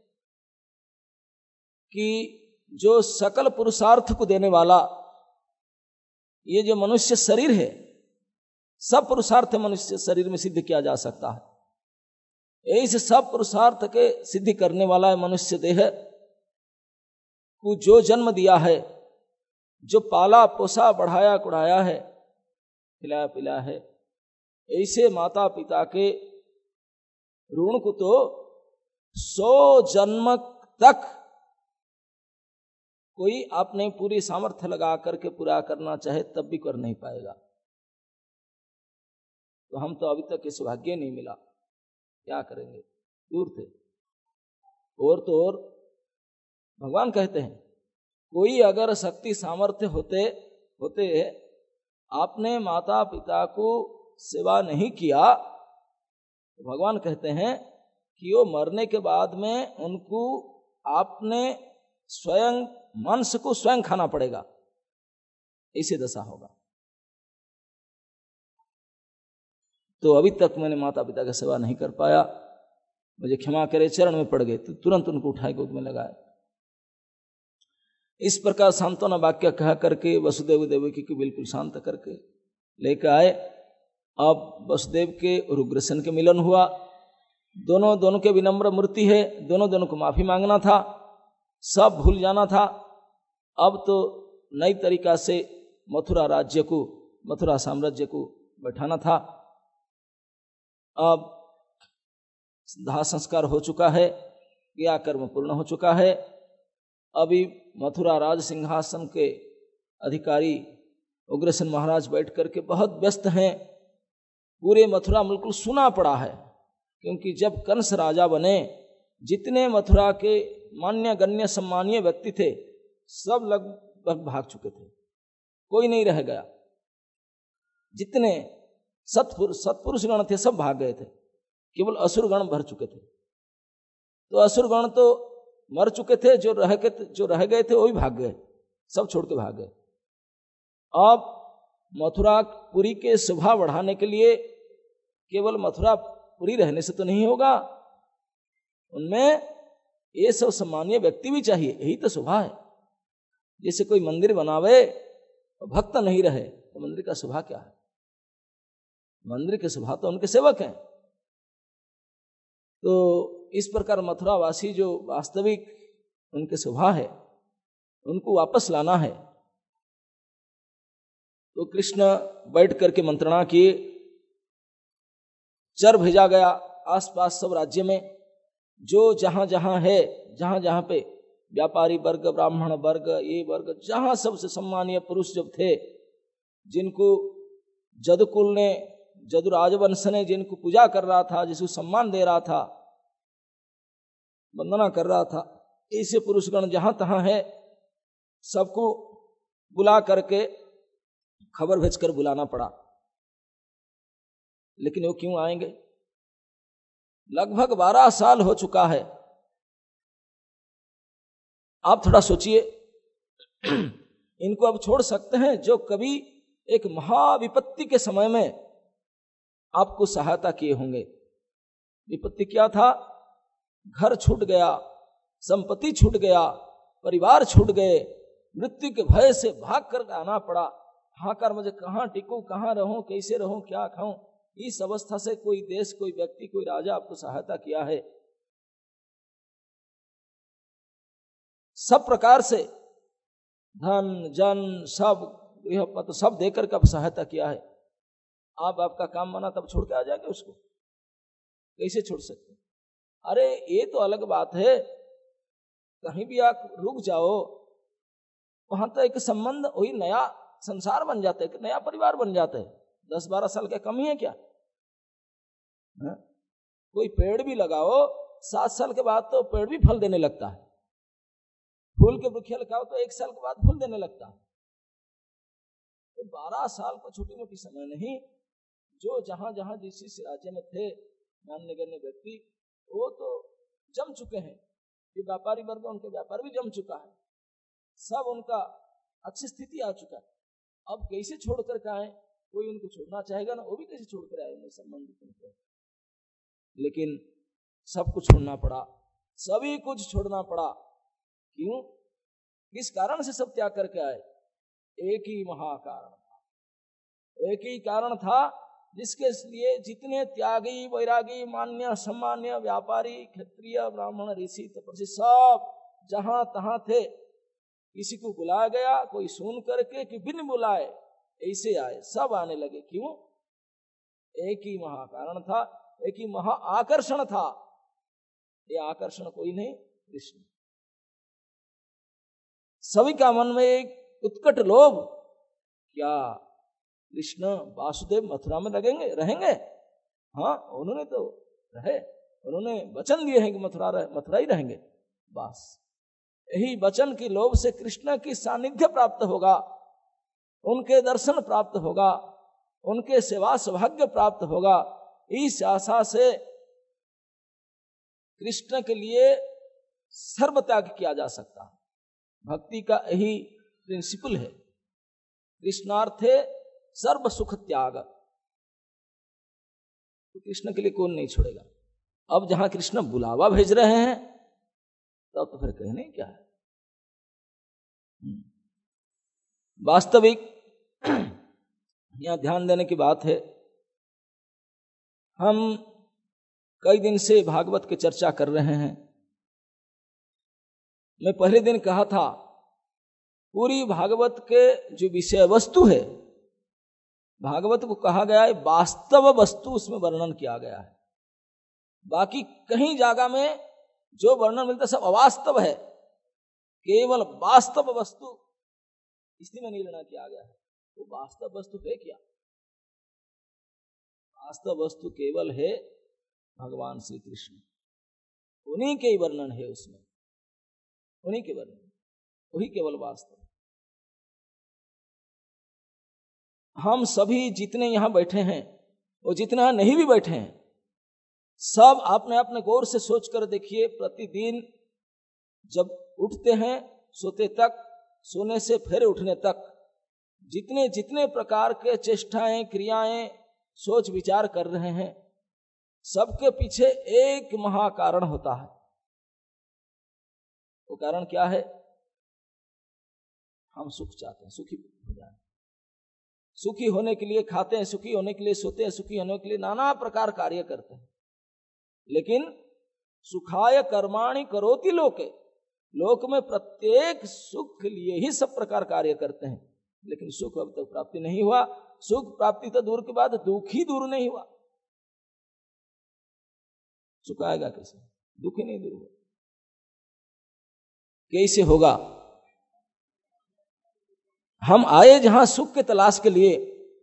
कि जो सकल पुरुषार्थ को देने वाला ये जो मनुष्य शरीर है, सब पुरुषार्थ मनुष्य शरीर में सिद्ध किया जा सकता है। यही से सब पुरुषार्थ के सिद्धि करने वाला है मनुष्य देह को जो जन्म दिया है, जो पाला पोसा बढ़ाया कुढ़ाया है, खिलाया पिलाया है, ऐसे माता पिता के ऋण को तो 100 जन्म तक कोई अपने पूरी सामर्थ्य लगा करके पूरा करना चाहे तब भी कर नहीं पाएगा। तो हम तो अभी तक इस भाग्य नहीं मिला, क्या करेंगे, दूर थे। और तो और भगवान कहते हैं कोई अगर शक्ति सामर्थ्य होते आपने माता पिता को सेवा नहीं किया, तो भगवान कहते हैं कि वो मरने के बाद में उनको आपने स्वयं मांस को स्वयं खाना पड़ेगा, ऐसी दशा होगा। तो अभी तक मैंने माता पिता की सेवा नहीं कर पाया, मुझे क्षमा करे, चरण में पड़ गए। तो तुरंत उनको उठाए गोद में लगाए। इस प्रकार सांत्वना वाक्य कहा करके वसुदेव देवकी को बिल्कुल शांत करके लेकर आए। अब वसुदेव के और उग्रसेन के मिलन हुआ। दोनों के विनम्र मूर्ति है, दोनों को माफी मांगना था, सब भूल जाना था। अब तो नई तरीका से मथुरा साम्राज्य को बैठाना था। अब दाह संस्कार हो चुका है, क्रिया कर्म पूर्ण हो चुका है। अभी मथुरा राज सिंहासन के अधिकारी उग्रसेन महाराज बैठ करके बहुत व्यस्त हैं। पूरे मथुरा बिल्कुल सुना पड़ा है, क्योंकि जब कंस राजा बने, जितने मथुरा के मान्य गण्य सम्मानीय व्यक्ति थे सब लगभग भाग चुके थे, कोई नहीं रह गया। जितने सत्पुरुष गण थे सब भाग गए थे, केवल असुर गण भर चुके थे। तो असुर गण तो मर चुके थे, जो रह गए थे वो भी भाग गए, सब छोड़ के भाग गए। अब मथुरापुरी के शोभा बढ़ाने के लिए केवल मथुरापुरी रहने से तो नहीं होगा, उनमें ये सब सम्मानीय व्यक्ति भी चाहिए। यही तो शोभा है। जैसे कोई मंदिर बनावे भक्त नहीं रहे तो मंदिर का शोभा क्या है? मंदिर के शोभा तो उनके सेवक हैं। तो इस प्रकार मथुरावासी जो वास्तविक उनके शोभा है, उनको वापस लाना है। तो कृष्ण बैठ करके मंत्रणा किए, चर भेजा गया आसपास सब राज्य में, जो जहां जहां है, जहां जहां पे व्यापारी वर्ग, ब्राह्मण वर्ग, ये वर्ग, जहां सबसे सम्मानीय पुरुष जब थे, जिनको जदुकुल ने, जदु राजवंश ने जिनको पूजा कर रहा था, जिसको सम्मान दे रहा था, वंदना कर रहा था, ऐसे पुरुषगण जहां तहां है, सबको बुला करके खबर भेजकर बुलाना पड़ा। लेकिन वो क्यों आएंगे? लगभग 12 साल हो चुका है। आप थोड़ा सोचिए, इनको अब छोड़ सकते हैं जो कभी एक महाविपत्ति के समय में आपको सहायता किए होंगे। विपत्ति क्या था? घर छूट गया, संपत्ति छूट गया, परिवार छूट गए, मृत्यु के भय से भाग कर आना पड़ा। हाकार मुझे कहां टिकूं, कहां रहूं, कैसे रहूं, क्या खाऊं। इस अवस्था से कोई देश, कोई व्यक्ति, कोई राजा आपको सहायता किया है? सब प्रकार से धन जन सब देकर के आप सहायता किया है। आपका काम बना तब छोड़ के आ जाएंगे उसको? कैसे छोड़ सकते? अरे ये तो अलग बात है, कहीं भी आप रुक जाओ, वहां तो एक संबंध, वही नया संसार बन जाता है, एक नया परिवार बन जाता है। 10-12 साल का कम ही है क्या? है? कोई पेड़ भी लगाओ, 7 साल के बाद तो पेड़ भी फल देने लगता है। फूल के वृक्ष लगाओ तो 1 साल के बाद फूल देने लगता है। तो 12 साल को छोटी मोटी समय नहीं। जो जहां जहां जिस राज्य में थे मान्य गण्य व्यक्ति, वो तो जम चुके हैं। ये व्यापारी वर्ग, उनके व्यापार भी जम चुका है। सब उनका अच्छी स्थिति आ चुका है। अब कैसे छोड़ कर आए, कोई उनको छोड़ना चाहेगा ना, वो भी कैसे छोड़ कर आए उन्हें संबंधित। लेकिन सब कुछ छोड़ना पड़ा, सभी कुछ छोड़ना पड़ा। क्यों? किस कारण से सब त्याग करके आए? एक ही महाकारण था, एक ही कारण था जिसके लिए जितने त्यागी, वैरागी, मान्य, सम्मान्य, व्यापारी, क्षत्रिय, ब्राह्मण, ऋषि, तपस्वी सब जहां तहां थे, किसी को बुलाया गया, कोई सुन करके कि बिन बुलाए ऐसे आए, सब आने लगे। क्यों? एक ही महाकारण था, एक ही महा आकर्षण था। ये आकर्षण कोई नहीं, कृष्ण। सभी का मन में एक उत्कट लोभ, क्या कृष्ण वासुदेव मथुरा में रहेंगे? हाँ, उन्होंने तो रहे, उन्होंने वचन दिए हैं कि मथुरा ही रहेंगे। बस यही वचन की लोभ से कृष्ण की सानिध्य प्राप्त होगा, उनके दर्शन प्राप्त होगा, उनके सेवा सौभाग्य प्राप्त होगा। इस आशा से कृष्ण के लिए सर्वत्याग किया जा सकता है। भक्ति का यही प्रिंसिपल है, कृष्णार्थे सर्व सुख त्याग। तो कृष्ण के लिए कौन नहीं छोड़ेगा? अब जहां कृष्ण बुलावा भेज रहे हैं तब तो फिर कहने क्या है। वास्तविक यहां ध्यान देने की बात है, हम कई दिन से भागवत की चर्चा कर रहे हैं। मैं पहले दिन कहा था, पूरी भागवत के जो विषय वस्तु है, भागवत को कहा गया है वास्तव वस्तु, उसमें वर्णन किया गया है। बाकी कहीं जगह में जो वर्णन मिलता है सब अवास्तव है, केवल वास्तव वस्तु इसमें निर्णय किया गया है। वो वास्तव वस्तु है क्या? वास्तव वस्तु केवल है भगवान श्री कृष्ण, उन्हीं के वर्णन है उसमें, उन्हीं के वर्णन, वही केवल वास्तव। हम सभी जितने यहां बैठे हैं और जितना नहीं भी बैठे हैं, सब अपने अपने गौर से सोच कर देखिए, प्रतिदिन जब उठते हैं सोते तक, सोने से फिर उठने तक, जितने जितने प्रकार के चेष्टाएं, क्रियाएं, सोच विचार कर रहे हैं, सबके पीछे एक महाकारण होता है। वो कारण क्या है? हम सुख चाहते हैं, सुखी हो जाए। सुखी होने के लिए खाते हैं, सुखी होने के लिए सोते हैं, सुखी होने के लिए नाना प्रकार कार्य करते हैं। लेकिन सुखाय कर्माणि करोति लोके, लोक में प्रत्येक सुख के लिए ही सब प्रकार कार्य करते हैं, लेकिन सुख अब तक प्राप्ति नहीं हुआ। सुख प्राप्ति तो दूर के बाद दुख ही दूर नहीं हुआ। सुख आएगा कैसे? दुख ही नहीं दूर हुआ, कैसे होगा? हम आए जहां सुख के तलाश के लिए,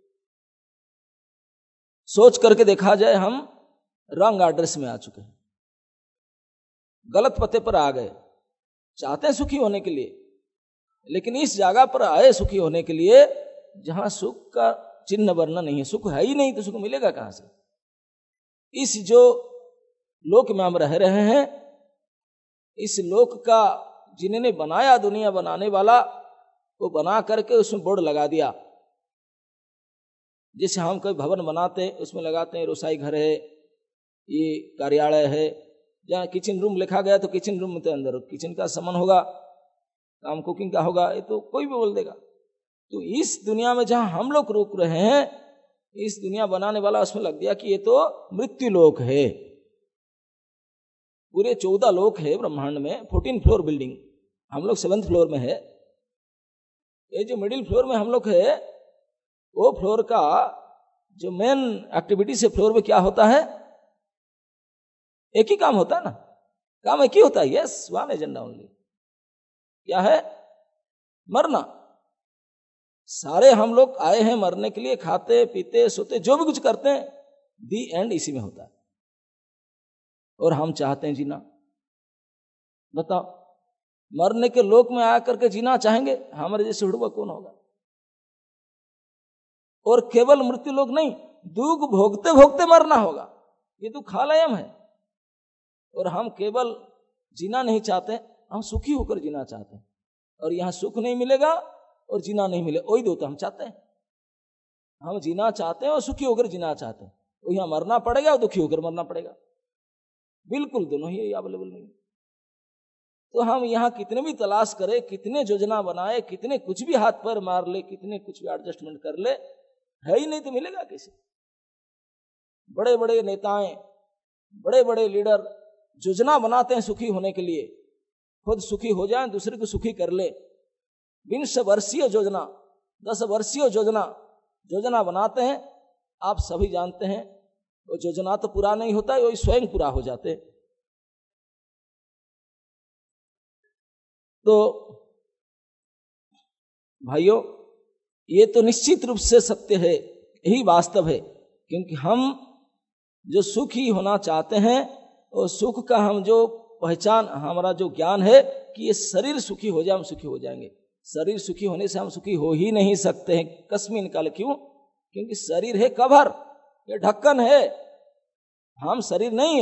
सोच करके देखा जाए हम रॉन्ग एड्रेस में आ चुके हैं, गलत पते पर आ गए। चाहते हैं सुखी होने के लिए, लेकिन इस जगह पर आए सुखी होने के लिए जहां सुख का चिन्ह वर्ण नहीं है। सुख है ही नहीं तो सुख मिलेगा कहां से? इस जो लोक में हम रह रहे हैं, इस लोक का जिन्होंने बनाया, दुनिया बनाने वाला, वो बना करके उसमें बोर्ड लगा दिया। जैसे हम कोई भवन बनाते हैं, उसमें लगाते हैं रसोई घर है, ये कार्यालय है, जहाँ किचन रूम लिखा गया तो किचन रूम के अंदर किचन का सामान होगा, काम कुकिंग का होगा, ये तो कोई भी बोल देगा। तो इस दुनिया में जहां हम लोग रुक रहे हैं, इस दुनिया बनाने वाला उसमें लग दिया कि ये तो मृत्यु लोक है। पूरे 14 लोक है ब्रह्मांड में, 14 फ्लोर बिल्डिंग, हम लोग 7th फ्लोर में है। ये जो मिडिल फ्लोर में हम लोग है, वो फ्लोर का जो मेन एक्टिविटी से फ्लोर में क्या होता है? एक ही काम होता है ना, काम एक ही होता है। Yes, one agenda only. क्या है? मरना। सारे हम लोग आए हैं मरने के लिए, खाते पीते सोते जो भी कुछ करते हैं, दी एंड इसी में होता है। और हम चाहते हैं जीना। बताओ, मरने के लोक में आकर के जीना चाहेंगे? हमारे जैसे हुड़वा कौन होगा? और केवल मृत्यु लोक नहीं, दुख भोगते भोगते मरना होगा। ये तो खालयम है। और हम केवल जीना नहीं चाहते, हम सुखी होकर जीना चाहते हैं। और यहाँ सुख नहीं मिलेगा और जीना नहीं मिले, वही दो तो हम चाहते हैं। हम जीना चाहते हैं और सुखी होकर जीना चाहते हैं, वो यहाँ मरना पड़ेगा और दुखी होकर मरना पड़ेगा, बिल्कुल दोनों ही अवेलेबल नहीं। तो हम यहाँ कितने भी तलाश करें, कितने योजना बनाए, कितने कुछ भी हाथ पर मार ले, कितने कुछ भी एडजस्टमेंट कर ले, है ही नहीं तो मिलेगा कैसे। बड़े बड़े नेताएं, बड़े बड़े लीडर योजना बनाते हैं सुखी होने के लिए, खुद सुखी हो जाए, दूसरे को सुखी कर ले। 20 वर्षीय योजना, 10 वर्षीय योजना बनाते हैं। आप सभी जानते हैं वो योजना तो पूरा नहीं होता है, वो स्वयं पूरा हो जाते हैं। तो भाइयों, ये तो निश्चित रूप से सत्य है, यही वास्तव है। क्योंकि हम जो सुखी होना चाहते हैं, और सुख का हम जो पहचान, हमारा जो ज्ञान है कि ये शरीर सुखी हो जाए हम सुखी हो जाएंगे। शरीर सुखी होने से हम सुखी हो ही नहीं सकते हैं, कस्मिन काल। क्यों? क्योंकि शरीर है कवर, ये ढक्कन है, हम शरीर नहीं है।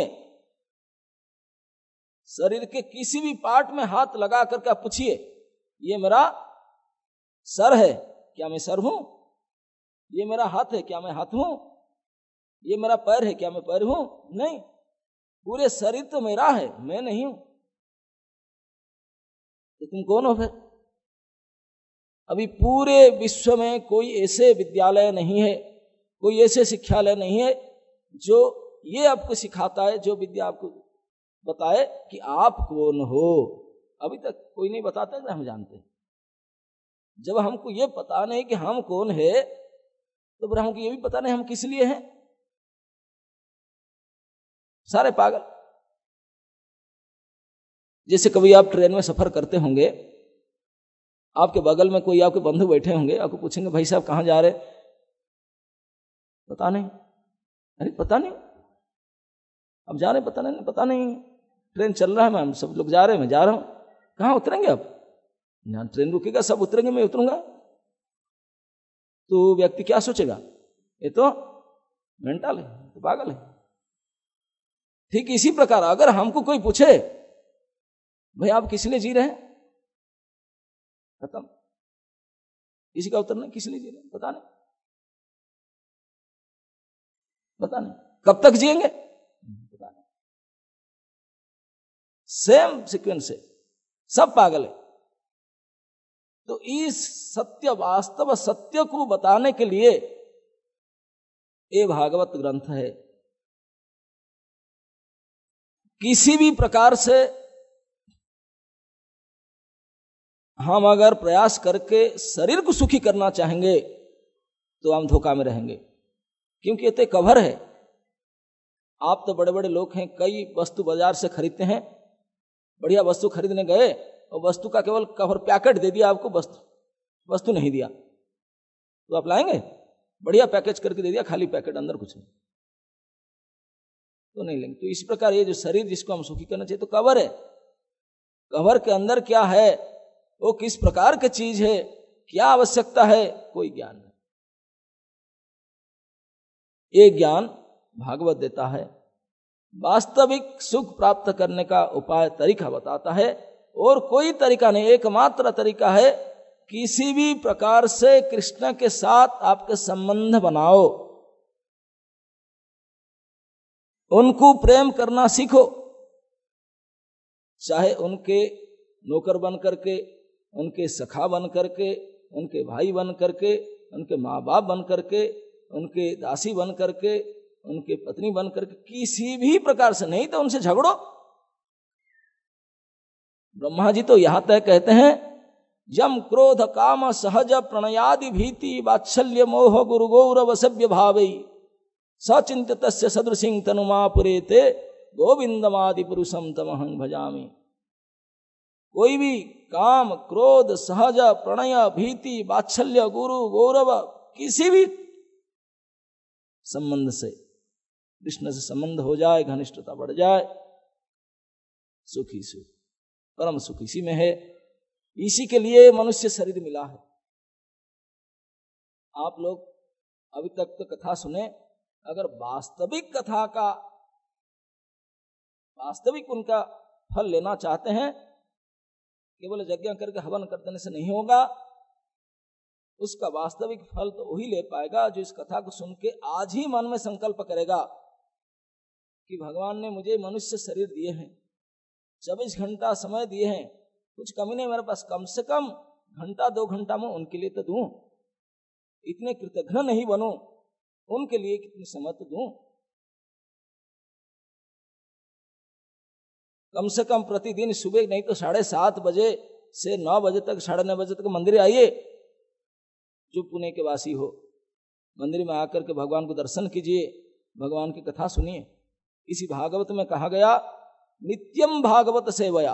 शरीर के किसी भी पार्ट में हाथ लगा करके आप पूछिए, ये मेरा सर है, क्या मैं सर हूं? ये मेरा हाथ है, क्या मैं हाथ हूं? ये मेरा पैर है, क्या मैं पैर हूं? नहीं, पूरे शरीर तो मेरा है, मैं नहीं हूं। तो तुम कौन हो फिर? अभी पूरे विश्व में कोई ऐसे विद्यालय नहीं है, कोई ऐसे शिक्षालय नहीं है जो ये आपको सिखाता है, जो विद्या आपको बताए कि आप कौन हो। अभी तक कोई नहीं बताता है, हम जानते हैं। जब हमको ये पता नहीं कि हम कौन है, तो फिर हमको ये भी पता नहीं हम किस लिए हैं। सारे पागल। जैसे कभी आप ट्रेन में सफर करते होंगे, आपके बगल में कोई आपके बंधु बैठे होंगे, आपको पूछेंगे भाई साहब कहाँ जा रहे? पता नहीं। अरे पता नहीं, अब जा रहे, पता नहीं, ट्रेन चल रहा है, मैं हम सब लोग जा रहे हैं, मैं जा रहा हूं। कहाँ उतरेंगे आप? यहाँ ट्रेन रुकेगा, सब उतरेंगे, मैं उतरूंगा। तो व्यक्ति क्या सोचेगा? ये तो मेंटल है, तो पागल है। ठीक इसी प्रकार अगर हमको कोई पूछे भाई आप किस लिए जी रहे हैं, खत्म, किसी का उत्तर नहीं। किस लिए जी रहे हैं पता नहीं, कब तक जिएंगे पता नहीं। सेम सीक्वेंस है, सब पागल है। तो इस सत्य, वास्तव सत्य को बताने के लिए ये भागवत ग्रंथ है। किसी भी प्रकार से हम अगर प्रयास करके शरीर को सुखी करना चाहेंगे तो हम धोखा में रहेंगे, क्योंकि ये तो कवर है। आप तो बड़े बड़े लोग हैं, कई वस्तु बाजार से खरीदते हैं, बढ़िया वस्तु खरीदने गए और वस्तु का केवल कवर पैकेट दे दिया आपको, वस्तु नहीं दिया, तो आप लाएंगे? बढ़िया पैकेज करके दे दिया, खाली पैकेट, अंदर कुछ नहीं, तो नहीं लेंगे। तो इस प्रकार ये जो शरीर जिसको हम सुखी करना चाहिए, तो कवर है। कवर के अंदर क्या है, वो किस प्रकार की चीज है, क्या आवश्यकता है, कोई ज्ञान नहीं। ये ज्ञान भागवत देता है, वास्तविक सुख प्राप्त करने का उपाय, तरीका बताता है। और कोई तरीका नहीं, एकमात्र तरीका है, किसी भी प्रकार से कृष्ण के साथ आपके संबंध बनाओ, उनको प्रेम करना सीखो, चाहे उनके नौकर बन करके, उनके सखा बन करके, उनके भाई बन करके, उनके माँ बाप बन करके, उनके दासी बन करके, उनके पत्नी बन करके, किसी भी प्रकार से नहीं तो उनसे झगड़ो। ब्रह्मा जी तो यहां तक कहते हैं, यम क्रोध काम सहज प्रणयादि भीति वात्सल्य मोह गुरु गौरव सभ्य भावई सचिंत तस्य सदृशिं तनुमा पुरेते गोविंदमादि पुरुषम तमहं भजामि। कोई भी काम, क्रोध, सहज, प्रणय, भीति, वात्सल्य, गुरु गौरव, किसी भी संबंध से, कृष्ण से संबंध हो जाए, घनिष्ठता बढ़ जाए, सुखी सुख, परम सुख इसी में है। इसी के लिए मनुष्य शरीर मिला है। आप लोग अभी तक तो कथा सुने, अगर वास्तविक कथा का, वास्तविक उनका फल लेना चाहते हैं केवल यज्ञ करके हवन कर देने से नहीं होगा। उसका वास्तविक फल तो वही ले पाएगा जो इस कथा को सुन के आज ही मन में संकल्प करेगा कि भगवान ने मुझे मनुष्य शरीर दिए हैं, 24 घंटा समय दिए हैं, कुछ कमी नहीं मेरे पास, कम से कम घंटा 2 घंटा में उनके लिए तो दूं, इतने कृतघ्न नहीं बनूं, उनके लिए कितनी समय तो दूं। कम से कम प्रतिदिन सुबह नहीं तो 7:30 बजे से 9 बजे तक, 9:30 बजे तक मंदिर आइए। जो पुणे के वासी हो, मंदिर में आकर के भगवान को दर्शन कीजिए, भगवान की कथा सुनिए। इसी भागवत में कहा गया नित्यम भागवत सेवया,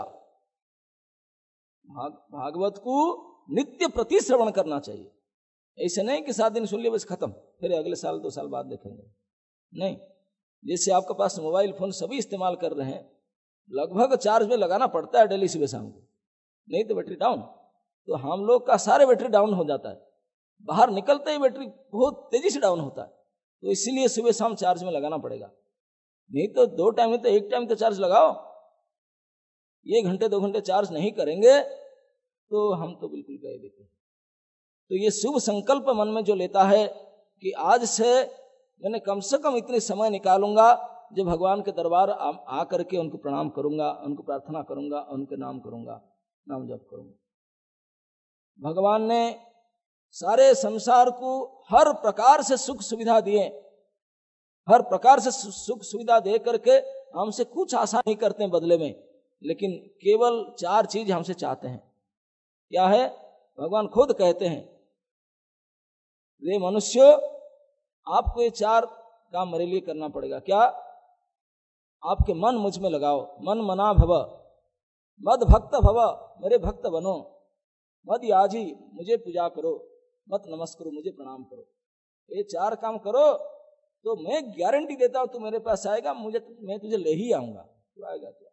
भागवत को नित्य प्रति श्रवण करना चाहिए। ऐसे नहीं कि 7 दिन सुन लिया बस खत्म, फिर अगले साल 2 साल बाद देखेंगे, नहीं। जैसे आपके पास मोबाइल फोन सभी इस्तेमाल कर रहे हैं, लगभग चार्ज में लगाना पड़ता है डेली सुबह शाम को, नहीं तो बैटरी डाउन। तो हम लोग का सारे बैटरी डाउन हो जाता है, बाहर निकलते ही बैटरी बहुत तेजी से डाउन होता है। तो इसीलिए सुबह शाम चार्ज में लगाना पड़ेगा, नहीं तो 2 टाइम में तो 1 टाइम तो चार्ज लगाओ। 1 घंटे 2 घंटे चार्ज नहीं करेंगे तो हम तो बिल्कुल गए देते। तो ये शुभ संकल्प मन में जो लेता है कि आज से मैंने कम से कम इतने समय निकालूंगा जो भगवान के दरबार आकर के उनको प्रणाम करूंगा, उनको प्रार्थना करूंगा, उनके नाम करूंगा, नाम जप करूंगा। भगवान ने सारे संसार को हर प्रकार से सुख सुविधा दिए, हर प्रकार से सुख सुविधा दे करके हमसे कुछ आशा नहीं करते हैं बदले में, लेकिन केवल 4 चीज हमसे चाहते हैं। क्या है? भगवान खुद कहते हैं, रे मनुष्य आपको ये 4 काम मेरे लिए करना पड़ेगा। क्या? आपके मन मुझ में लगाओ, मन मना भव, मद भक्त भव, मेरे भक्त बनो, मद याजी मुझे पूजा करो, मत नमस्करो मुझे प्रणाम करो। ये 4 काम करो तो मैं गारंटी देता हूं तू मेरे पास आएगा, मैं तुझे ले ही आऊंगा। तू आएगा क्या?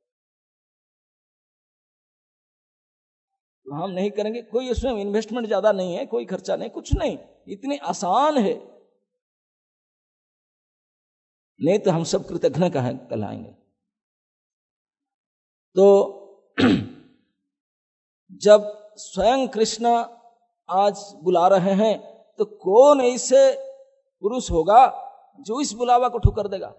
तो हम नहीं करेंगे, कोई उसमें इन्वेस्टमेंट ज्यादा नहीं है, कोई खर्चा नहीं, कुछ नहीं, इतनी आसान है। नहीं तो हम सब कृतघ्न कहलाएंगे। तो जब स्वयं कृष्ण आज बुला रहे हैं तो कौन ऐसे पुरुष होगा जो इस बुलावा को ठुकर देगा?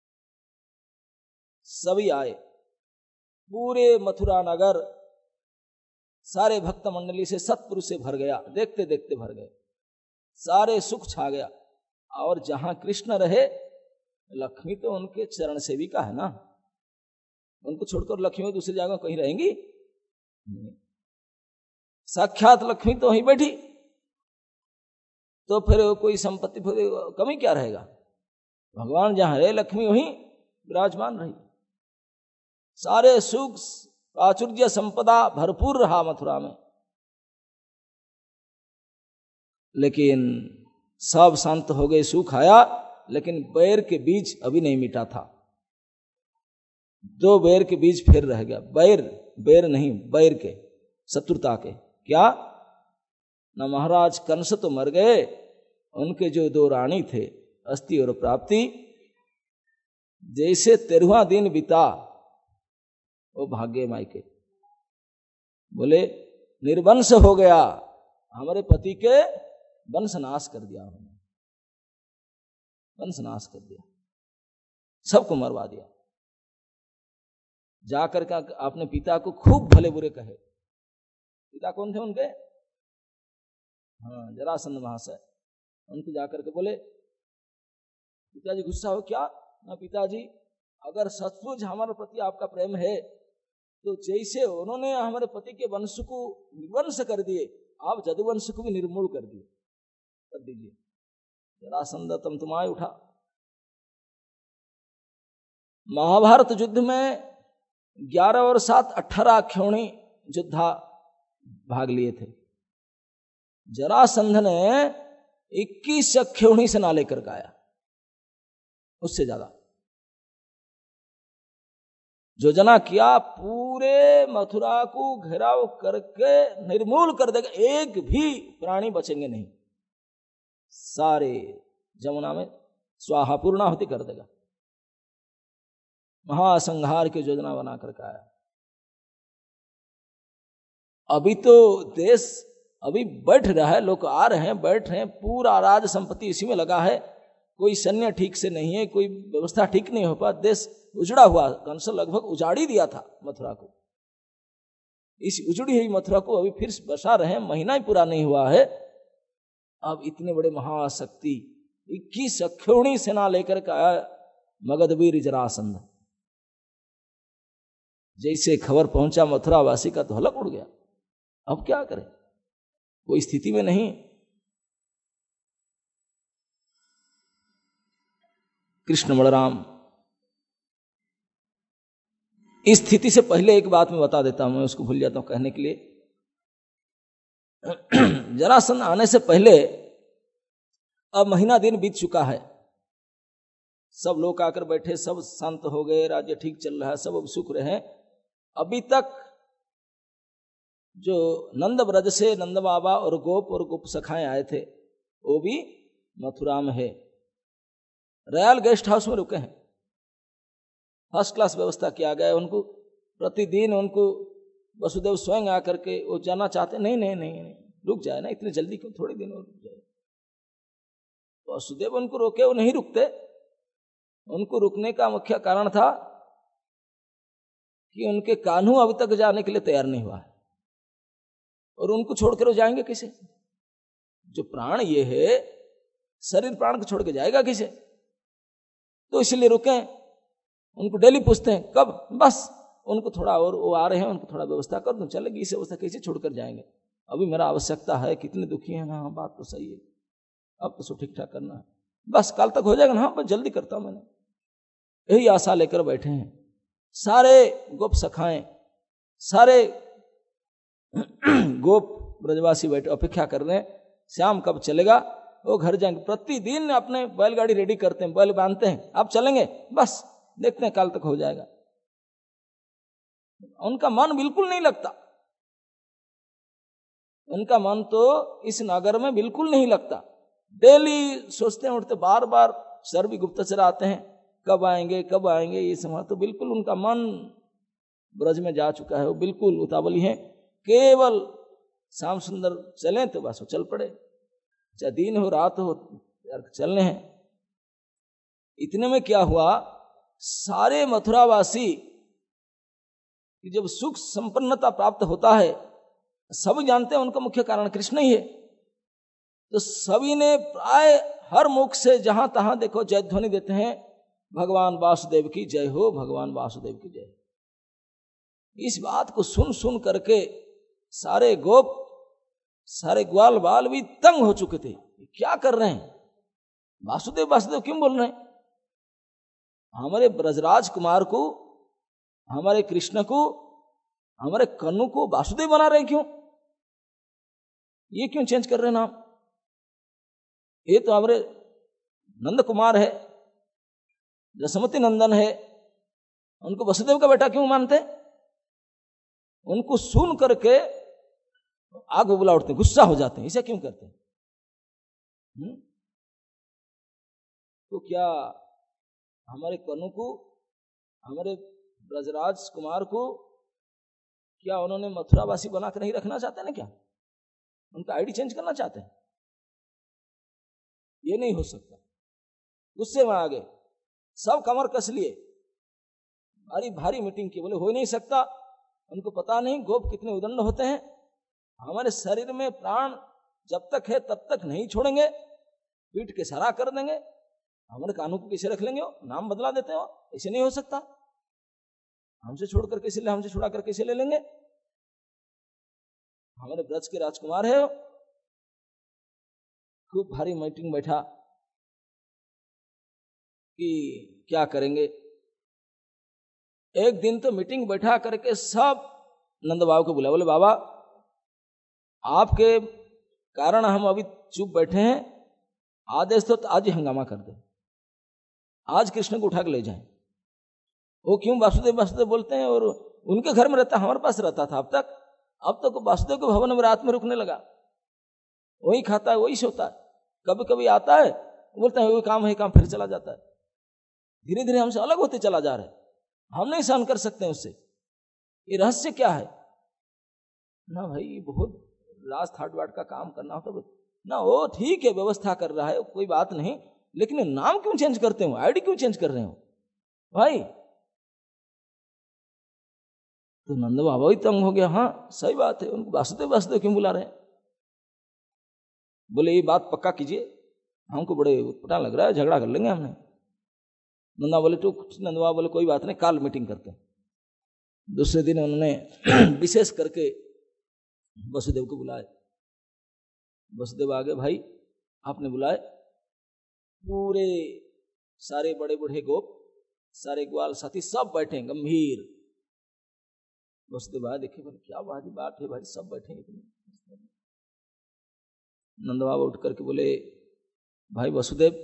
सभी आए, पूरे मथुरा नगर सारे भक्त मंडली से, सत्पुरुष से भर गया, देखते देखते भर गए, सारे सुख छा गया। और जहां कृष्ण रहे, लक्ष्मी तो उनके चरण सेविका है ना, उनको छोड़कर लक्ष्मी दूसरी जगह कहीं रहेंगी? साक्षात लक्ष्मी तो वहीं बैठी, तो फिर कोई संपत्ति कमी क्या रहेगा? भगवान जहां रहे, लक्ष्मी वहीं विराजमान रही। सारे सुख प्राचुर्य संपदा भरपूर रहा मथुरा में, लेकिन सब शांत हो गए, सुख आया, लेकिन बैर के बीज अभी नहीं मिटा था। 2 बैर के बीज फिर रह गया। बैर नहीं, बैर के, शत्रुता के। क्या? न महाराज कंस तो मर गए, उनके जो 2 रानी थे, अस्ति और प्राप्ति, जैसे 13वां दिन बीता वो भाग्य माई के, बोले निर्वंश हो गया, हमारे पति के वंश नाश कर दिया उन्होंने, वंश नाश कर दिया, सबको मरवा दिया। जाकर के अपने पिता को खूब भले बुरे कहे। पिता कौन थे उनके? हाँ, जरासंध महाशय। उनको जाकर के बोले, पिताजी गुस्सा हो क्या? ना पिताजी, अगर सचमुच हमारे प्रति आपका प्रेम है तो जैसे उन्होंने हमारे पति के वंश को निर्वंश कर दिए, आप जदुवंश को भी निर्मूल कर दीजिए। जरासंध तमतमाए उठा। महाभारत युद्ध में 11 और 7 18 अक्षौणी योद्धा भाग लिए थे। जरासंध ने 21 अक्षौणी से ना लेकर आया, उससे ज्यादा योजना किया, पूरे मथुरा को घेराव करके निर्मूल कर देगा, एक भी प्राणी बचेंगे नहीं, सारे जमुना में स्वाहा पूर्णाहुति कर देगा। महासंहार की योजना बना करके आया। अभी तो देश अभी बैठ रहा है, लोग आ रहे हैं, बैठ रहे हैं, पूरा राज संपत्ति इसी में लगा है, कोई सैन्य ठीक से नहीं है, कोई व्यवस्था ठीक नहीं हो पा, देश उजड़ा हुआ, कंस लगभग उजाड़ ही दिया था मथुरा को। इस उजड़ी हुई मथुरा को अभी फिर बसा रहे हैं, महीना ही पूरा नहीं हुआ है, अब इतने बड़े महाशक्ति 21 अक्षौणी सेना लेकर के आया मगधवीर जरासंध। जैसे खबर पहुंचा मथुरा वासी का तो हलक उड़ गया। अब क्या करें, कोई स्थिति में नहीं। कृष्ण बलराम, इस स्थिति से पहले एक बात मैं बता देता हूं, मैं उसको भूल जाता हूं कहने के लिए। जरासंध आने से पहले अब महीना दिन बीत चुका है, सब लोग आकर बैठे, सब शांत हो गए, राज्य ठीक चल रहा है, सब अब सुख रहे हैं। अभी तक जो नंद ब्रज से नंद बाबा और गोप सखाएं आए थे, वो भी मथुरा में है, रॉयल गेस्ट हाउस में रुके हैं। फर्स्ट क्लास व्यवस्था किया गया है उनको, प्रतिदिन उनको वसुदेव स्वयं आकर के, वो जाना चाहते नहीं नहीं नहीं नहीं रुक जाए ना, इतने जल्दी क्यों, थोड़े दिन और रुक जाए। वसुदेव उनको रोके, वो नहीं रुकते। उनको रुकने का मुख्य कारण था कि उनके कान्हू अभी तक जाने के लिए तैयार नहीं हुआ है, और उनको छोड़कर वो जाएंगे किसे? जो प्राण ये है, शरीर प्राण को छोड़ के जाएगा किसे? तो इसलिए रुके। उनको डेली पूछते हैं कब, बस उनको थोड़ा और, वो आ रहे हैं, उनको थोड़ा व्यवस्था कर दूं, चलेगी, इस व्यवस्था कैसे छोड़कर जाएंगे, अभी मेरा आवश्यकता है, कितने दुखी है ना, बात तो सही है, अब तो सब ठीक ठाक करना है, बस कल तक हो जाएगा ना, हाँ बस जल्दी करता हूं, मैंने यही आशा लेकर बैठे हैं। सारे गोप सखाएं, सारे गोप ब्रजवासी बैठे अपेक्षा कर रहे हैं, श्याम कब चलेगा, वो घर जाएंगे। प्रतिदिन अपने बैलगाड़ी रेडी करते हैं, बैल बांधते हैं, अब चलेंगे, बस देखते हैं कल तक हो जाएगा। उनका मन बिल्कुल नहीं लगता, उनका मन तो इस नगर में बिल्कुल नहीं लगता। डेली सोचते हैं, उठते, बार बार सर भी गुप्तचर आते हैं, कब आएंगे कब आएंगे, ये समय तो बिल्कुल उनका मन ब्रज में जा चुका है, वो बिल्कुल उतावली है। केवल श्याम सुंदर चलें तो बस वो चल पड़े, चाहे दिन हो रात हो, चलने हैं। इतने में क्या हुआ, सारे मथुरावासी जब सुख संपन्नता प्राप्त होता है, सब जानते हैं उनका मुख्य कारण कृष्ण ही है, तो सभी ने प्राय हर मुख से जहां तहां देखो जय ध्वनि देते हैं, भगवान वासुदेव की जय हो, भगवान वासुदेव की जय। इस बात को सुन सुन करके सारे गोप, सारे ग्वाल बाल भी तंग हो चुके थे, क्या कर रहे हैं, वासुदेव वासुदेव क्यों बोल रहे हैं, हमारे ब्रजराज कुमार को, हमारे कृष्ण को, हमारे कन्नू को वासुदेव बना रहे हैं, क्यों, ये क्यों चेंज कर रहे हैं नाम, ये तो हमारे नंद कुमार है, जसमती नंदन है, उनको वसुदेव का बेटा क्यों मानते? उनको सुन करके आग बुला उठते, गुस्सा हो जाते हैं, इसे क्यों करते हैं? तो क्या हमारे कन्नू को, हमारे ब्रजराज कुमार को क्या उन्होंने मथुरावासी बनाकर नहीं रखना चाहते ना, क्या उनका आईडी चेंज करना चाहते हैं? ये नहीं हो सकता। गुस्से में आ गए, सब कमर कस लिए, भारी भारी मीटिंग की, बोले हो ही नहीं सकता। उनको पता नहीं गोप कितने उदंड होते हैं, हमारे शरीर में प्राण जब तक है तब तक नहीं छोड़ेंगे, पीठ के सरा कर देंगे, हमारे कानून को कैसे रख लेंगे, नाम बदला देते हो, ऐसे नहीं हो सकता, हमसे छोड़कर कैसे ले, हमसे छुड़ाकर कैसे ले लेंगे, हमारे ब्रज के राजकुमार है। खूब भारी मीटिंग बैठा कि क्या करेंगे। एक दिन तो मीटिंग बैठा करके सब नंद बाबा को बुलाया, बोले बाबा आपके कारण हम अभी चुप बैठे हैं, आदेश तो आज ही हंगामा कर दे, आज कृष्ण को उठा के ले जाएं। वो क्यों वासुदेव वासुदेव बोलते हैं, और उनके घर में रहता, हमारे पास रहता था अब तक, अब तो वासुदेव के भवन में रात में रुकने लगा, वही खाता है वही सोता है, कभी कभी आता है बोलता है वही काम है, काम फिर चला जाता है, धीरे धीरे हमसे अलग होते चला जा रहा है, हम नहीं सहन कर सकते उससे। ये रहस्य क्या है? ना भाई बहुत राज ठाट बाट का काम करना होता तो ना, वो ठीक है व्यवस्था कर रहा है कोई बात नहीं, लेकिन नाम क्यों चेंज करते हो, आईडी क्यों चेंज कर रहे हो भाई। तो नंद बाबा ही तंग हो गया, हाँ सही बात है, उनको वासुदेव वासुदेव क्यों बुला रहे हैं। बोले ये बात पक्का कीजिए, हमको बड़े उत्पटा लग रहा है, झगड़ा कर लेंगे हमने। नंदा बोले तो नंद बाबा बोले कोई बात नहीं, काल मीटिंग करते हैं। दूसरे दिन उन्होंने विशेष करके वसुदेव को बुलाए। वसुदेव आगे, भाई आपने बुलाए, पूरे सारे बड़े बूढ़े गोप, सारे ग्वाल साथी सब बैठे गंभीर। वसुदेव आए, देखे बोले क्या बात है भाई, सब बैठे इतने। नंद बाबा उठ करके बोले, भाई वसुदेव,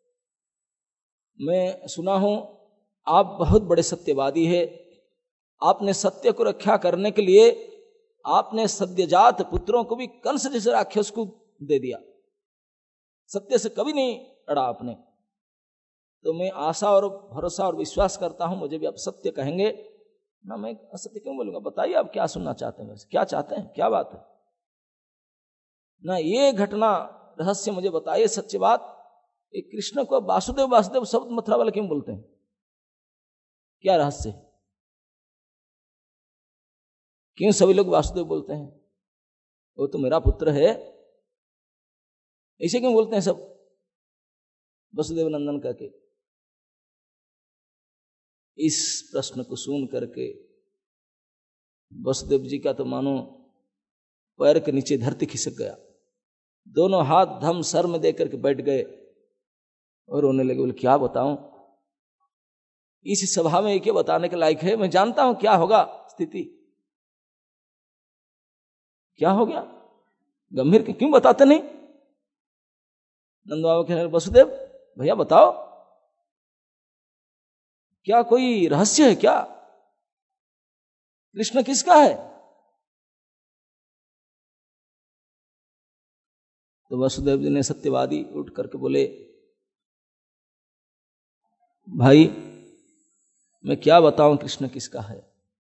मैं सुना हूं आप बहुत बड़े सत्यवादी है, आपने सत्य को रक्षा करने के लिए आपने सद्यजात पुत्रों को भी कंस जैसे राक्षस को दे दिया, सत्य से कभी नहीं अड़ा आपने। तो मैं आशा और भरोसा और विश्वास करता हूं मुझे भी आप सत्य कहेंगे ना, मैं असत्य क्यों बोलूंगा। बताइए आप क्या सुनना चाहते हैं, वैसे क्या चाहते हैं, क्या बात है ना, ये घटना रहस्य मुझे बताइए, सच्ची बात। एक कृष्ण को वासुदेव वासुदेव शब्द मथुरा वाले क्यों बोलते हैं, क्या रहस्य, क्यों सभी लोग वासुदेव बोलते हैं, वो तो मेरा पुत्र है, ऐसे क्यों बोलते हैं सब वसुदेव नंदन करके। इस प्रश्न को सुन करके वसुदेव जी का तो मानो पैर के नीचे धरती खिसक गया, दोनों हाथ धम सर में देकर के बैठ गए और रोने लगे। बोले क्या बताऊं, इस सभा में क्या बताने के लायक है, मैं जानता हूं क्या होगा स्थिति, क्या हो गया, गंभीर के क्यों बताते नहीं। नंद बाबा कह रहे, वसुदेव भैया बताओ, क्या कोई रहस्य है क्या, कृष्ण किसका है। तो वसुदेव जी ने सत्यवादी उठ करके बोले, भाई मैं क्या बताऊं कृष्ण किसका है।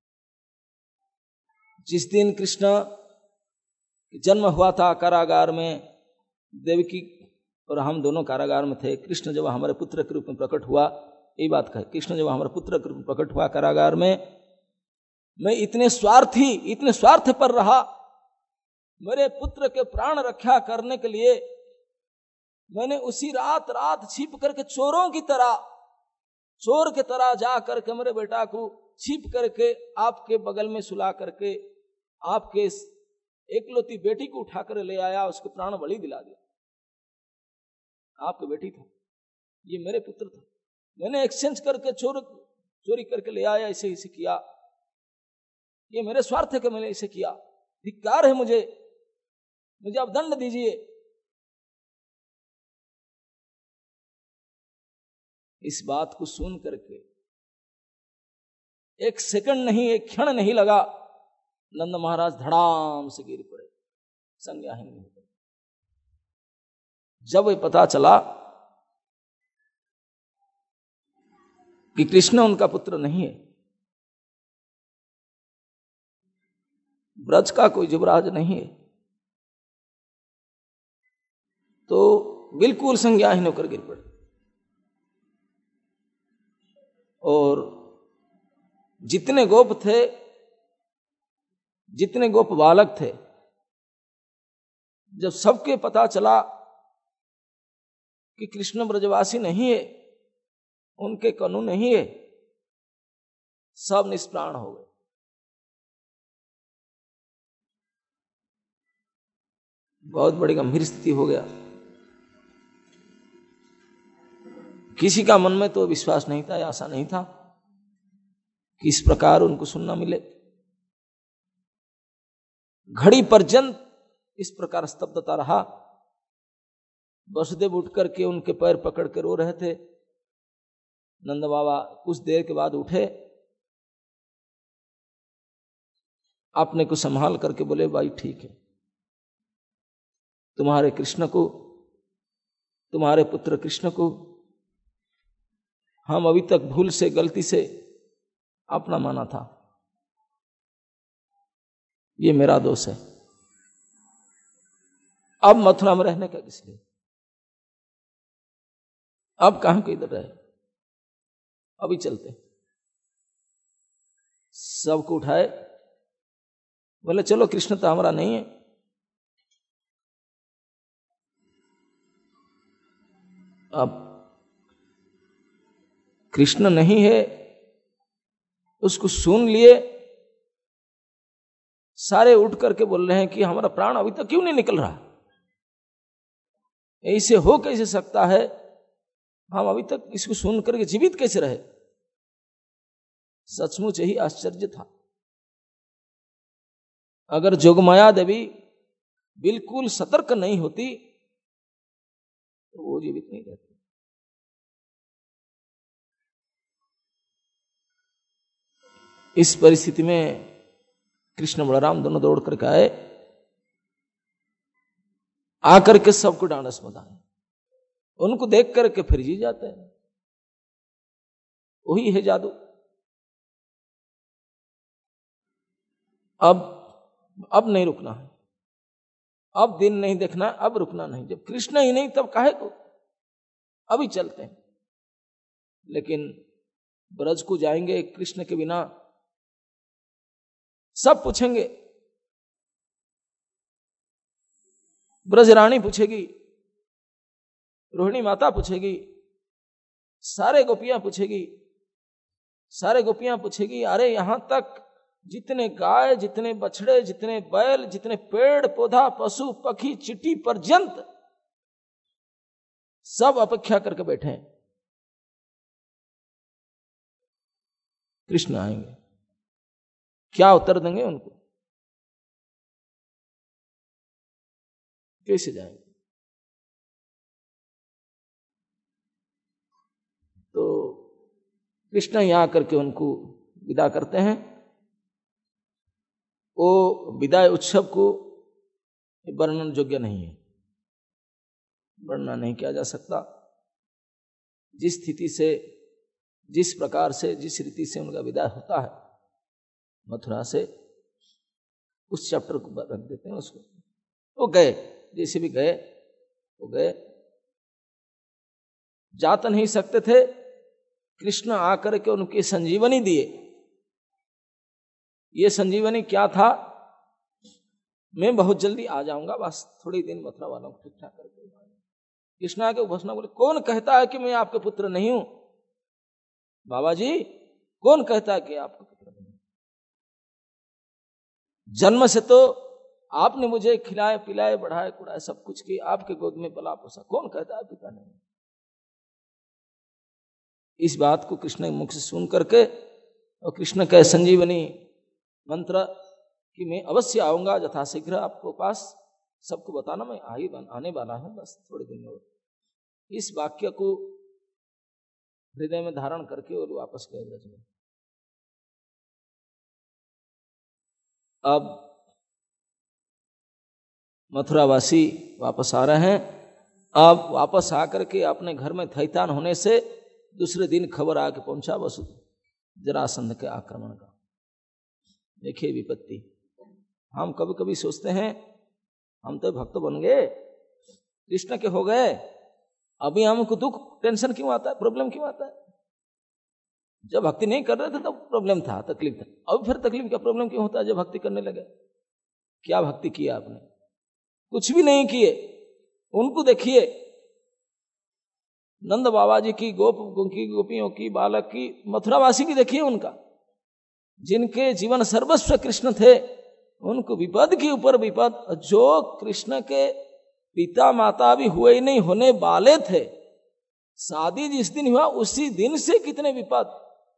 जिस दिन कृष्ण जन्म हुआ था कारागार में, देवकी और हम दोनों कारागार में थे, कृष्ण जब हमारे पुत्र के रूप में प्रकट हुआ, यही बात कहे, कृष्ण जब हमारे पुत्र के रूप में प्रकट हुआ कारागार में, मैं इतने स्वार्थ पर रहा, मेरे पुत्र के प्राण रक्षा करने के लिए मैंने उसी रात छिप करके चोर की तरह जा करके मेरे बेटा को छिप करके आपके बगल में सुला करके आपके एकलौती बेटी को उठाकर ले आया, उसके प्राण बलि दिला दिया। आपकी बेटी था, ये मेरे पुत्र था, मैंने एक्सचेंज करके चोरी करके ले आया, ऐसे किया, ये मेरे स्वार्थ है कि मैंने इसे किया, धिक्कार है मुझे आप दंड दीजिए। इस बात को सुन करके एक सेकंड नहीं, एक क्षण नहीं लगा, नंद महाराज धड़ाम से गिर पड़े, संज्ञाहीन हो गए। जब ये पता चला कि कृष्ण उनका पुत्र नहीं है, ब्रज का कोई युवराज नहीं है, तो बिल्कुल संज्ञाहीन होकर गिर पड़े। और जितने गोप थे, जितने गोप बालक थे, जब सबके पता चला कि कृष्ण ब्रजवासी नहीं है, उनके कनु नहीं है, सब निष्प्राण हो गए। बहुत बड़ी गंभीर स्थिति हो गया। किसी का मन में तो विश्वास नहीं था, आशा नहीं था कि इस प्रकार उनको सुनना मिले। घड़ी पर्यंत इस प्रकार स्तब्धता रहा। वसुदेव उठ करके उनके पैर पकड़ के रो रहे थे। नंद बाबा कुछ देर के बाद उठे, अपने को संभाल करके बोले, भाई ठीक है, तुम्हारे कृष्ण को, तुम्हारे पुत्र कृष्ण को हम अभी तक भूल से, गलती से अपना माना था, ये मेरा दोष है। अब मथुरा में रहने का किस लिए? अब कहां को इधर रहे? अभी चलते। सबको उठाए, बोले चलो कृष्ण तो हमारा नहीं है। अब कृष्ण नहीं है उसको सुन लिए, सारे उठ करके बोल रहे हैं कि हमारा प्राण अभी तक क्यों नहीं निकल रहा, ऐसे हो कैसे सकता है, हम अभी तक इसको सुन करके जीवित कैसे रहे। सचमुच यही आश्चर्य था। अगर जोगमाया देवी बिल्कुल सतर्क नहीं होती तो वो जीवित नहीं रहती। इस परिस्थिति में कृष्ण बलराम दोनों दौड़ करके आए, आकर के सबको डांडस बधाए। उनको देख करके फिर जी जाते हैं। वही है जादू। अब नहीं रुकना है, अब दिन नहीं देखना, अब रुकना नहीं। जब कृष्ण ही नहीं तब काहे को, अभी चलते हैं। लेकिन ब्रज को जाएंगे कृष्ण के बिना, सब पूछेंगे। ब्रज रानी पूछेगी, रोहिणी माता पूछेगी, सारे गोपियां पूछेगी, अरे यहां तक जितने गाय, जितने बछड़े, जितने बैल, जितने पेड़ पौधा, पशु पक्षी, चींटी पर्यंत सब अपेक्षा करके बैठे हैं कृष्ण आएंगे। क्या उत्तर देंगे उनको? कैसे जाएंगे? तो कृष्ण यहां करके उनको विदा करते हैं। वो विदाई उत्सव को वर्णन योग्य नहीं है, वर्णन नहीं किया जा सकता। जिस स्थिति से, जिस प्रकार से, जिस रीति से उनका विदाई होता है मथुरा से, उस चैप्टर को रख देते हैं उसको। वो गए, जैसे भी गए वो गए, जा तो नहीं सकते थे। कृष्ण आकर के उनकी संजीवनी दिए। ये संजीवनी क्या था? मैं बहुत जल्दी आ जाऊंगा, बस थोड़ी दिन मथुरा वालों को ठीक ठाक करके। कृष्ण आके घोषणा बोले, कौन कहता है कि मैं आपके पुत्र नहीं हूं? बाबा जी, कौन कहता है कि आपके पुत्र नहीं? जन्म से तो आपने मुझे खिलाए पिलाए बढ़ाए कुड़ाए सब कुछ किया, आपके गोद में पला पोसा, कौन कहता है पिता नहीं? इस बात को कृष्ण के मुख से सुन करके, और कृष्ण कहे संजीवनी मंत्र कि मैं अवश्य आऊंगा यथाशीघ्र आपको पास, सबको बताना मैं आने वाला हूं, बस थोड़े दिन में। इस वाक्य को हृदय में धारण करके वो वापस गए ब्रज में। अब मथुरावासी वापस आ रहे हैं। अब वापस आकर के अपने घर में थैतान होने से दूसरे दिन खबर आके पहुंचा वसु जरासंध के आक्रमण का। देखिए विपत्ति। हम कभी कभी सोचते हैं हम तो भक्त बन गए, कृष्ण के हो गए, अभी हमको दुख टेंशन क्यों आता है, प्रॉब्लम क्यों आता है? जब भक्ति नहीं कर रहे थे तब तो प्रॉब्लम था, तकलीफ था, अब फिर तकलीफ का प्रॉब्लम क्यों होता है जब भक्ति करने लगे? क्या भक्ति किया आपने? कुछ भी नहीं किए। उनको देखिए, नंद बाबा जी की, गोपियों की, बालक की, मथुरावासी की देखिए उनका, जिनके जीवन सर्वस्व कृष्ण थे, उनको विपद के ऊपर विपद। जो कृष्ण के पिता माता भी हुए ही नहीं, होने वाले थे, शादी जिस दिन हुआ उसी दिन से कितने विपद।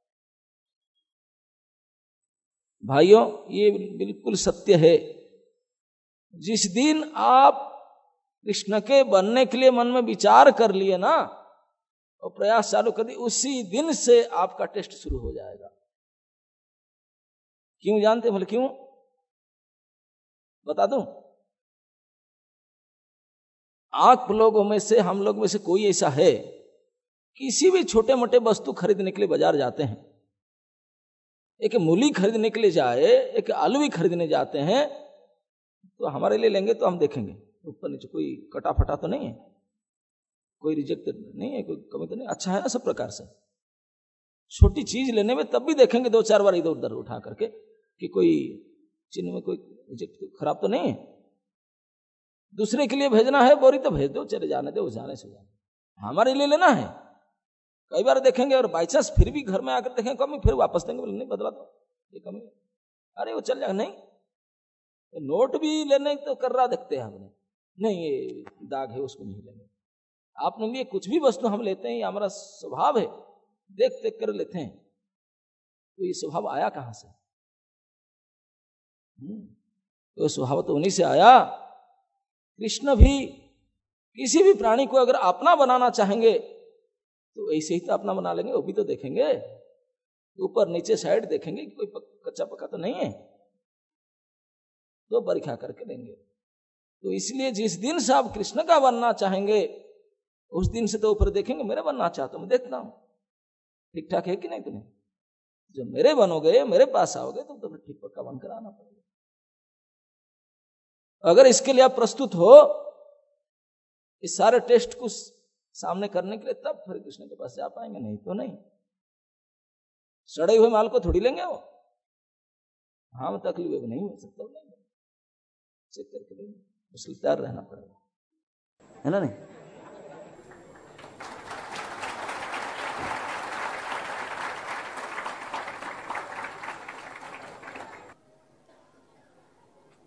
भाइयों, ये बिल्कुल सत्य है। जिस दिन आप कृष्ण के बनने के लिए मन में विचार कर लिए ना और प्रयास चालू कर दिए, उसी दिन से आपका टेस्ट शुरू हो जाएगा। क्यों जानते भले? क्यों बता दूं? आप लोगों में से, हम लोग में से कोई ऐसा है, किसी भी छोटे मोटे वस्तु खरीदने के लिए बाजार जाते हैं, एक मूली खरीदने के लिए जाए, एक आलू भी खरीदने जाते हैं, तो हमारे लिए लेंगे तो हम देखेंगे ऊपर नीचे कोई कटा फटा तो नहीं है, कोई रिजेक्ट नहीं है, कोई कमी तो नहीं, अच्छा है ना सब प्रकार से। छोटी चीज लेने में तब भी देखेंगे 2-4 बार इधर उधर उठा करके कि कोई चिन्ह में कोई रिजेक्ट खराब तो नहीं है। दूसरे के लिए भेजना है बोरी तो भेज दो, चले जाने दो, जाने से जाने, हमारे लिए लेना है। कई बार देखेंगे और बाई चांस फिर भी घर में आकर देखेंगे कमी, फिर वापस देंगे, बोले नहीं बदला तो ये कमी, अरे वो चल जाएगा, नहीं तो नोट भी लेने तो कर रहा देखते हैं हमने, नहीं ये दाग है उसको नहीं लेंगे। आपने लिए कुछ भी वस्तु हम लेते हैं, ये हमारा स्वभाव है, देख देख कर लेते हैं, तो ये स्वभाव आया कहां से? तो स्वभाव तो उन्हीं से आया। कृष्ण भी किसी भी प्राणी को अगर अपना बनाना चाहेंगे तो ऐसे ही तो अपना बना लेंगे, वो भी तो देखेंगे, ऊपर नीचे साइड देखेंगे कि कोई कच्चा पक्का तो नहीं है, तो परीक्षा करके देंगे। तो इसलिए जिस दिन से आप कृष्ण का बनना चाहेंगे उस दिन से तो ऊपर देखेंगे, मेरे बनना चाहता हूं, मैं देखता हूं ठीक ठाक है कि नहीं तुम्हें, जब मेरे बनोगे, मेरे पास आओगे तो फिर ठीक पक्का बनकर आना पड़ेगा। अगर इसके लिए आप प्रस्तुत हो इस सारे टेस्ट को सामने करने के लिए, तब फिर कृष्ण के पास से आ पाएंगे, नहीं तो नहीं। सड़े हुए माल को थोड़ी लेंगे वो, हम तकलीफ नहीं हो सकता, नहीं चेक करके लेंगे, उसलिए तैयार रहना पड़ेगा, है ना नहीं।